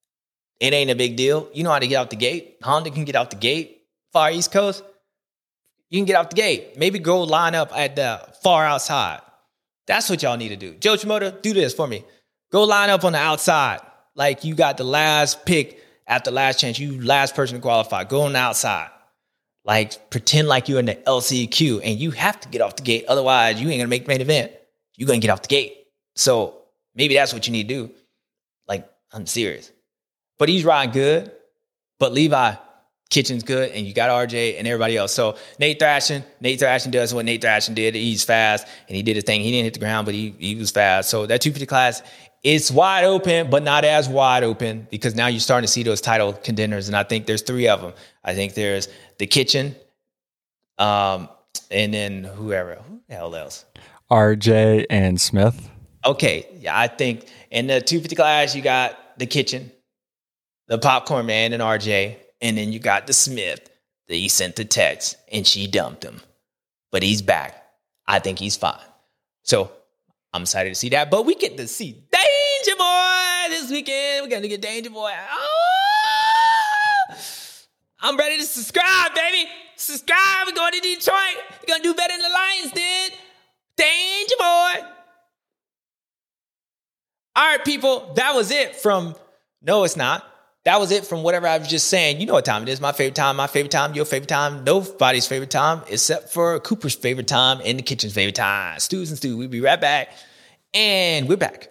it ain't a big deal. You know how to get out the gate. Honda can get out the gate. Far East Coast, you can get out the gate. Maybe go line up at the far outside. That's what y'all need to do. Joe Shimoda, do this for me. Go line up on the outside. Like, you got the last pick at the last chance. You last person to qualify. Go on the outside. Like, pretend like you're in the L C Q and you have to get off the gate. Otherwise, you ain't going to make the main event. You're going to get off the gate. So maybe that's what you need to do. Like, I'm serious. But he's riding good. But Levi, kitchen's good. And you got R J and everybody else. So Nate Thrashin, Nate Thrashin does what Nate Thrashin did. He's fast. And he did his thing. He didn't hit the ground, but he, he was fast. So that two fifty class, it's wide open, but not as wide open, because now you're starting to see those title contenders. And I think there's three of them. I think there's the kitchen, Um, and then whoever, who the hell else? R J and Smith. Okay, yeah, I think in the two fifty class, you got the kitchen, the popcorn man, and R J. And then you got the Smith that he sent the text, and she dumped him. But he's back. I think he's fine. So I'm excited to see that. But we get to see Danger Boy this weekend. We're going to get Danger Boy. Oh! I'm ready to subscribe, baby. Subscribe. We're going to Detroit. We're going to do better than the Lions did. Danger Boy. All right, people. That was it from... No, it's not. That was it from whatever I was just saying. You know what time it is. My favorite time, my favorite time, your favorite time, nobody's favorite time, except for Cooper's favorite time and the kitchen's favorite time. Stews and Stew. We'll be right back. And we're back.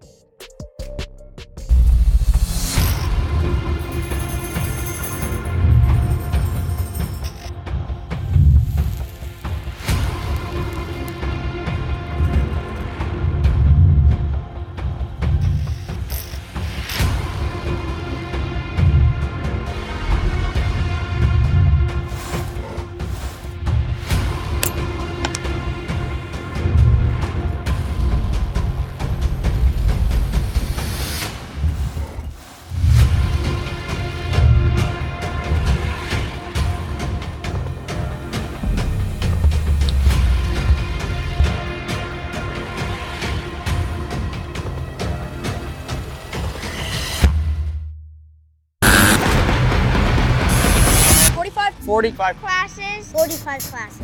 forty-five classes. forty-five classes.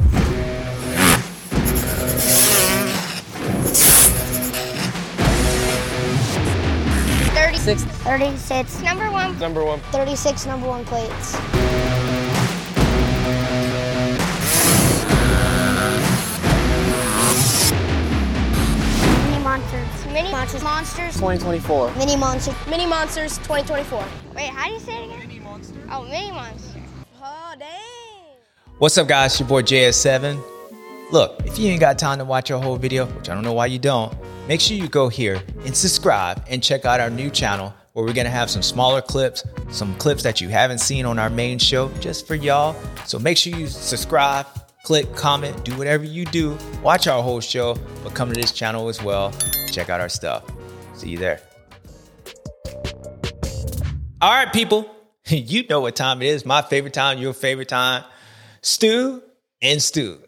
thirty-six. thirty-six. Number one. Number one. thirty-six number one plates. Mini monsters. Mini monsters. Monsters. twenty twenty-four. Mini monsters. Mini monsters. twenty twenty-four. Wait, how do you say it again? Mini monster. Oh, mini monster. Oh, dang. What's up, guys? It's your boy J S seven. Look, if you ain't got time to watch our whole video, which I don't know why you don't, make sure you go here and subscribe and check out our new channel where we're going to have some smaller clips, some clips that you haven't seen on our main show just for y'all. So make sure you subscribe, click, comment, do whatever you do. Watch our whole show, but come to this channel as well. Check out our stuff. See you there. All right, people. You know what time it is. My favorite time, your favorite time. Stew and Stew.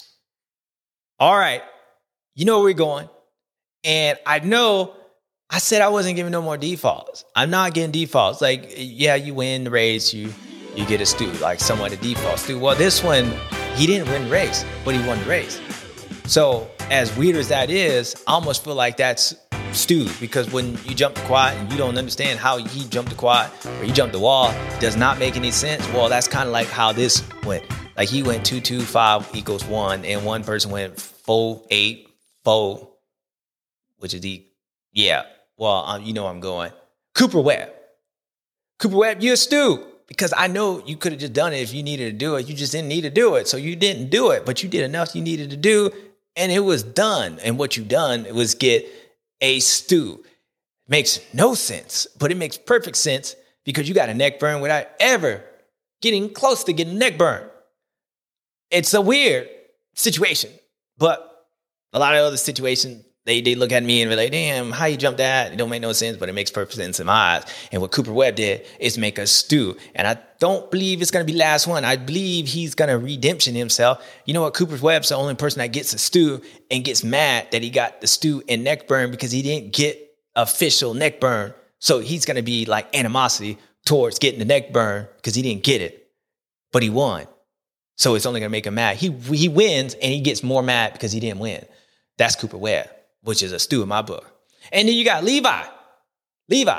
All right. You know where we're going. And I know I said I wasn't giving no more defaults. I'm not getting defaults. Like, yeah, you win the race, you you get a Stew, like somewhat a default Stew. Well, this one, he didn't win the race, but he won the race. So as weird as that is, I almost feel like that's Stew, because when you jump the quad and you don't understand how he jumped the quad or you jumped the wall, does not make any sense. Well, that's kind of like how this went. Like he went two, two, five equals one, and one person went four, eight, four, which is the, yeah, well, um, you know where I'm going. Cooper Webb. Cooper Webb, you're a Stew, because I know you could have just done it if you needed to do it. You just didn't need to do it. So you didn't do it, but you did enough you needed to do, and it was done. And what you done was get a Stew. Makes no sense, but it makes perfect sense because you got a neck burn without ever getting close to getting a neck burn. It's a weird situation, but a lot of other situations, they, they look at me and be like, damn, how you jumped that? It don't make no sense, but it makes perfect sense in my eyes. And what Cooper Webb did is make a Stew. And I don't believe it's going to be last one. I believe he's going to redemption himself. You know what? Cooper Webb's the only person that gets a Stew and gets mad that he got the Stew and neck burn because he didn't get official neck burn. So he's going to be like animosity towards getting the neck burn because he didn't get it, but he won. So it's only going to make him mad. He he wins and he gets more mad because he didn't win. That's Cooper Webb, which is a Stew in my book. And then you got Levi. Levi.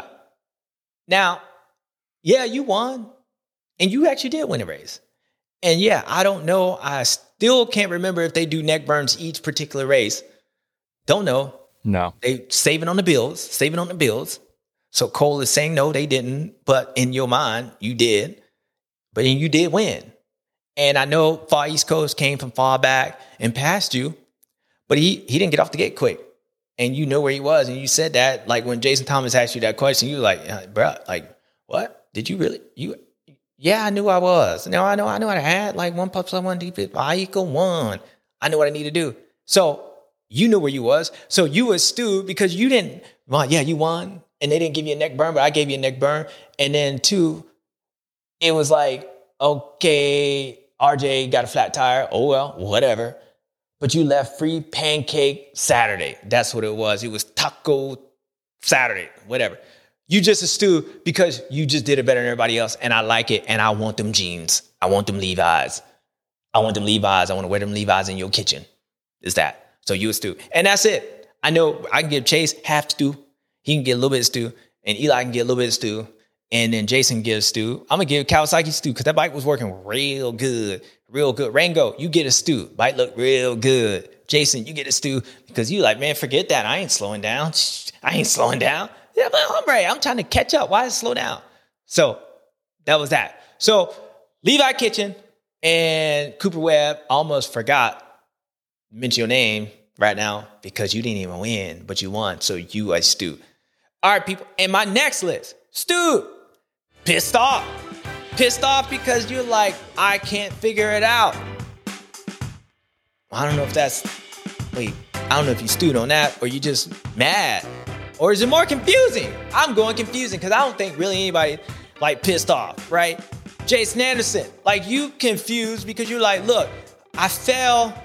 Now, yeah, you won. And you actually did win a race. And yeah, I don't know. I still can't remember if they do neck burns each particular race. Don't know. No. They saving on the bills, saving on the bills. So Cole is saying, no, they didn't. But in your mind, you did. But then you did win. And I know Far East Coast came from far back and passed you, but he, he didn't get off the gate quick. And you know where he was. And you said that, like when Jason Thomas asked you that question, you were like, bro, like, what? Did you really? You Yeah, I knew I was. No, I know I knew I had like one plus one I equal one. I knew what I needed to do. So you knew where you was. So you was Stu because you didn't, well, yeah, you won. And they didn't give you a neck burn, but I gave you a neck burn. And then two, it was like, okay, R J got a flat tire. Oh, well, whatever. But you left free pancake Saturday. That's what it was. It was taco Saturday, whatever. You just a Stu because you just did it better than everybody else. And I like it. And I want them jeans. I want them Levi's. I want them Levi's. I want to wear them Levi's in your kitchen. Is that. So you a Stu. And that's it. I know I can give Chase half Stu. He can get a little bit of Stu. And Eli can get a little bit of Stu. And then Jason gives Stu. I'm going to give Kawasaki Stu because that bike was working real good. Real good. Rango, you get a Stu. Bike look real good. Jason, you get a Stu because you like, man, forget that. I ain't slowing down. I ain't slowing down. Yeah, but hombre, I'm trying to catch up. Why slow down? So that was that. So Levi Kitchen and Cooper Webb almost forgot to mention your name right now because you didn't even win, but you won. So you are Stu. All right, people. And my next list, Stu, pissed off. Pissed off because you're like, I can't figure it out. I don't know if that's, wait, I don't know if you stewed on that or you just mad. Or is it more confusing? I'm going confusing because I don't think really anybody like pissed off, right? Jason Anderson, like you confused because you're like, look, I fell.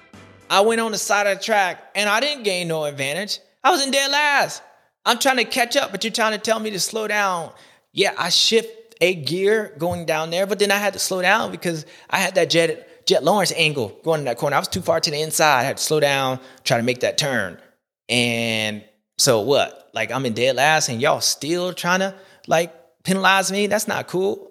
I went on the side of the track and I didn't gain no advantage. I was in dead last. I'm trying to catch up, but you're trying to tell me to slow down. Yeah, I shift a gear going down there, but then I had to slow down because I had that Jet, Jet Lawrence angle going in that corner. I was too far to the inside. I had to slow down, try to make that turn. And so what? Like I'm in dead last and y'all still trying to like penalize me? That's not cool.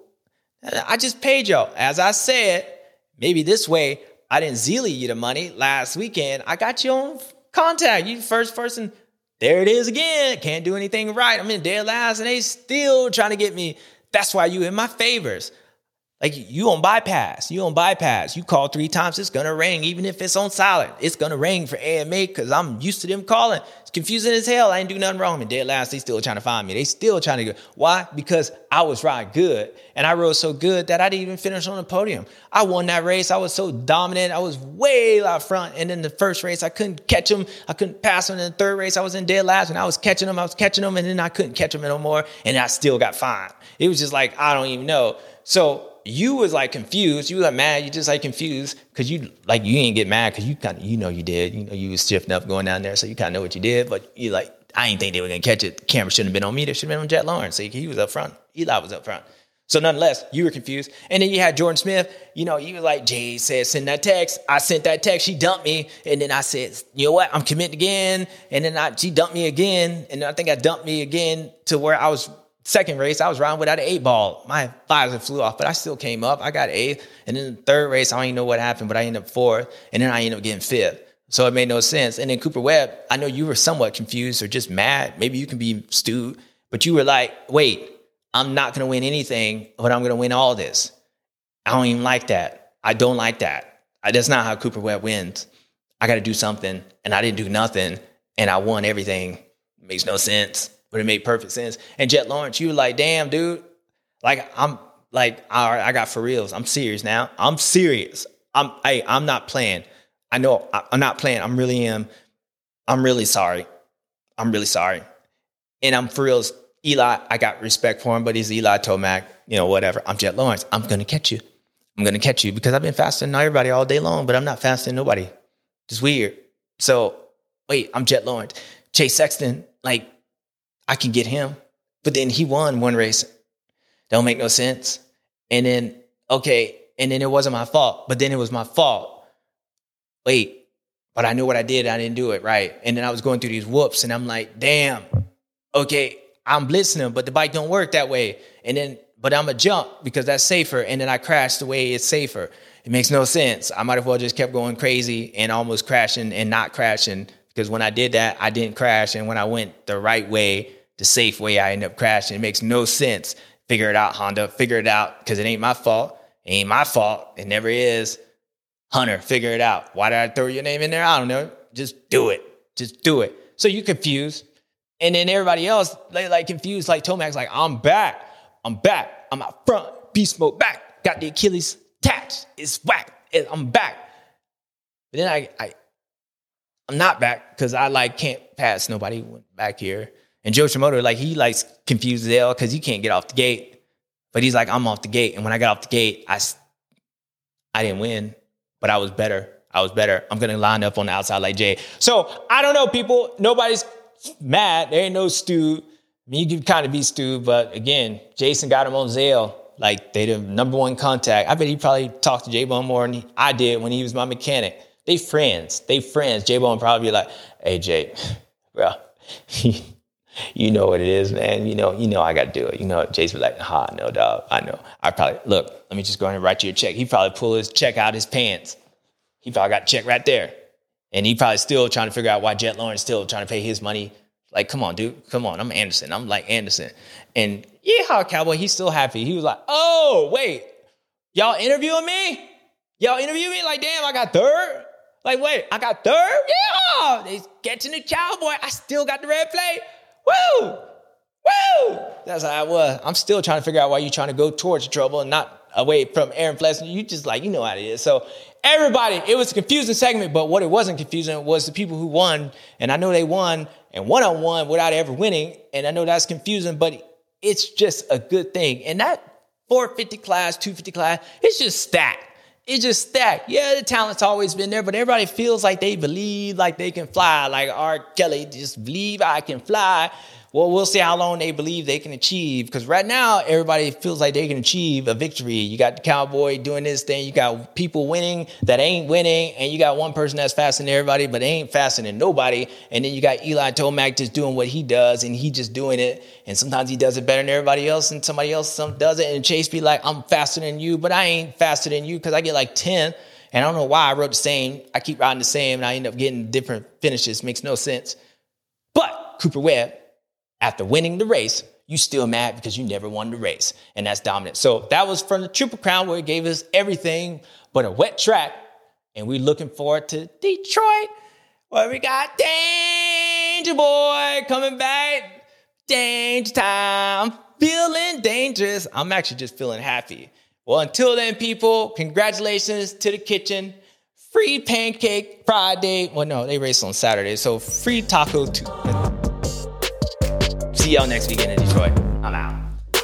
I just paid y'all. As I said, maybe this way, I didn't zeal you the money last weekend. I got you on contact. You first person. There it is again. Can't do anything right. I'm in dead last and they still trying to get me. That's why you in my favors. Like you on bypass. You on bypass. You call three times, it's going to ring. Even if it's on silent, it's going to ring for A M A because I'm used to them calling. It's confusing as hell. I ain't do nothing wrong. I'm in dead last. They still trying to find me. They still trying to go. Why? Because I was riding good. And I rode so good that I didn't even finish on the podium. I won that race. I was so dominant. I was way out front. And then the first race, I couldn't catch them. I couldn't pass them. In the third race, I was in dead last. And I was catching them. I was catching them. And then I couldn't catch them no more. And I still got fined. It was just like, I don't even know. So you was like confused. You were like mad. You just like confused because you like you ain't get mad because you kind of you know you did. You know you was shifting up going down there, so you kind of know what you did. But you like I ain't think they were gonna catch it. The camera shouldn't have been on me. They should have been on Jet Lawrence. So he was up front. Eli was up front. So nonetheless, you were confused. And then you had Jordan Smith. You know you was like Jay said send that text. I sent that text. She dumped me, and then I said you know what I'm committed again. And then I, she dumped me again, and I think I dumped me again to where I was. Second race, I was riding without an eight ball. My visor flew off, but I still came up. I got eighth. And then the third race, I don't even know what happened, but I ended up fourth. And then I ended up getting fifth. So it made no sense. And then Cooper Webb, I know you were somewhat confused or just mad. Maybe you can be stewed. But you were like, wait, I'm not going to win anything, but I'm going to win all this. I don't even like that. I don't like that. I, that's not how Cooper Webb wins. I got to do something. And I didn't do nothing. And I won everything. It makes no sense. But it made perfect sense. And Jet Lawrence, you were like, damn, dude. Like, I'm like, all right, I got for reals. I'm serious now. I'm serious. I'm hey, I'm not playing. I know I, I'm not playing. I'm really am. I'm really sorry. I'm really sorry. And I'm for reals. Eli, I got respect for him, but he's Eli Tomac, you know, whatever. I'm Jet Lawrence. I'm going to catch you. I'm going to catch you because I've been faster than everybody all day long, but I'm not faster than nobody. It's weird. So, wait, I'm Jet Lawrence. Chase Sexton, like, I can get him, but then he won one race. Don't make no sense. And then, okay, and then it wasn't my fault, but then it was my fault. Wait, but I knew what I did. I didn't do it right. And then I was going through these whoops and I'm like, damn, okay, I'm blitzing him, but the bike don't work that way. And then, but I'm a jump because that's safer. And then I crashed the way it's safer. It makes no sense. I might as well just kept going crazy and almost crashing and not crashing. Because when I did that, I didn't crash. And when I went the right way, the safe way, I ended up crashing. It makes no sense. Figure it out, Honda. Figure it out because it ain't my fault. It ain't my fault. It never is. Hunter, figure it out. Why did I throw your name in there? I don't know. Just do it. Just do it. So you confused. And then everybody else, they like confused, like Tomac's like, I'm back. I'm back. I'm out front. beast mode back. Got the Achilles attached. It's whack. I'm back. But then I, I, I'm not back because I like can't pass nobody back here. And Joe Shimoda, like he likes confused as hell because he can't get off the gate. But he's like, I'm off the gate. And when I got off the gate, I, I didn't win, but I was better. I was better. I'm going to line up on the outside like Jay. So I don't know, people. Nobody's mad. There ain't no Stu. I mean, you can kind of be Stu, but again, Jason got him on Zale. Like, they the number one contact. I bet he probably talked to J-Bone more than I did when he was my mechanic. They friends. They friends. J-Bone probably be like, hey, Jay, bro, you know what it is, man. You know, you know I got to do it. You know, Jason be like, ha, no, dog. I know. I probably, look, let me just go ahead and write you a check. He probably pull his check out his pants. He probably got a check right there. And he probably still trying to figure out why Jet Lawrence still trying to pay his money. Like, come on, dude. Come on. I'm Anderson. I'm like Anderson. And yeehaw, Cowboy, he's still happy. He was like, oh, wait. Y'all interviewing me? Y'all interviewing me? Like, damn, I got third? Like, wait, I got third? Yeah. They catching the Cowboy. I still got the red plate. Woo! Woo! That's how I was. I'm still trying to figure out why you're trying to go towards trouble and not away from Aaron Flesner. You just like, you know how it is. So everybody, it was a confusing segment, but what it wasn't confusing was the people who won. And I know they won and one-on-one without ever winning. And I know that's confusing, but it's just a good thing. And that four fifty class, two fifty class, it's just stacked. It's just stacked. Yeah, the talent's always been there, but everybody feels like they believe like they can fly. Like R. Kelly, just believe I can fly. Well, we'll see how long they believe they can achieve. Because right now, everybody feels like they can achieve a victory. You got the Cowboy doing this thing. You got people winning that ain't winning. And you got one person that's faster than everybody, but they ain't faster than nobody. And then you got Eli Tomac just doing what he does, and he just doing it. And sometimes he does it better than everybody else, and somebody else some does it. And Chase be like, I'm faster than you, but I ain't faster than you because I get like ten. And I don't know why I wrote the same. I keep writing the same, and I end up getting different finishes. Makes no sense. But Cooper Webb, after winning the race, you still mad because you never won the race. And that's dominant. So that was from the Triple Crown, where it gave us everything but a wet track. And we're looking forward to Detroit, where we got Danger Boy coming back. Danger time. Feeling dangerous. I'm actually just feeling happy. Well, until then, people, congratulations to the kitchen. Free Pancake Friday. Well, no, they race on Saturday. So free Taco Tuesday. See y'all next weekend in Detroit. I'm out.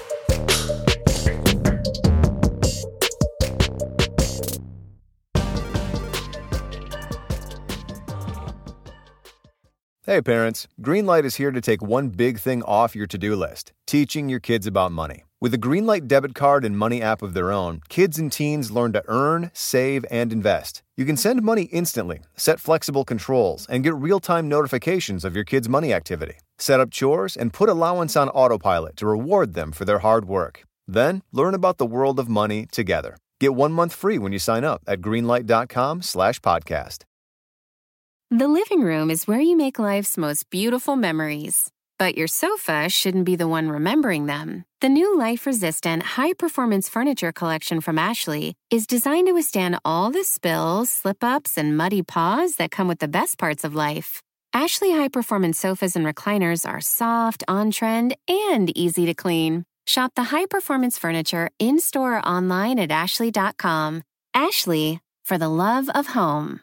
Hey parents, Greenlight is here to take one big thing off your to-do list, teaching your kids about money. With a Greenlight debit card and money app of their own, kids and teens learn to earn, save, and invest. You can send money instantly, set flexible controls, and get real-time notifications of your kids' money activity. Set up chores and put allowance on autopilot to reward them for their hard work. Then, learn about the world of money together. Get one month free when you sign up at greenlight.com slash podcast. The living room is where you make life's most beautiful memories. But your sofa shouldn't be the one remembering them. The new life-resistant, high-performance furniture collection from Ashley is designed to withstand all the spills, slip-ups, and muddy paws that come with the best parts of life. Ashley high-performance sofas and recliners are soft, on-trend, and easy to clean. Shop the high-performance furniture in-store or online at ashley dot com. Ashley, for the love of home.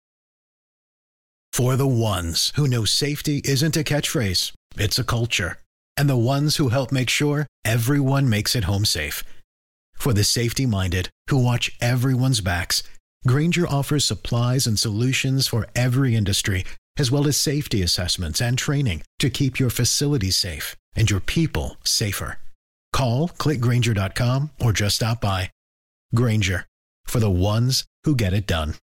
For the ones who know safety isn't a catchphrase, it's a culture. And the ones who help make sure everyone makes it home safe. For the safety-minded who watch everyone's backs, Grainger offers supplies and solutions for every industry, as well as safety assessments and training to keep your facilities safe and your people safer. Call, click Grainger dot com, or just stop by. Grainger, for the ones who get it done.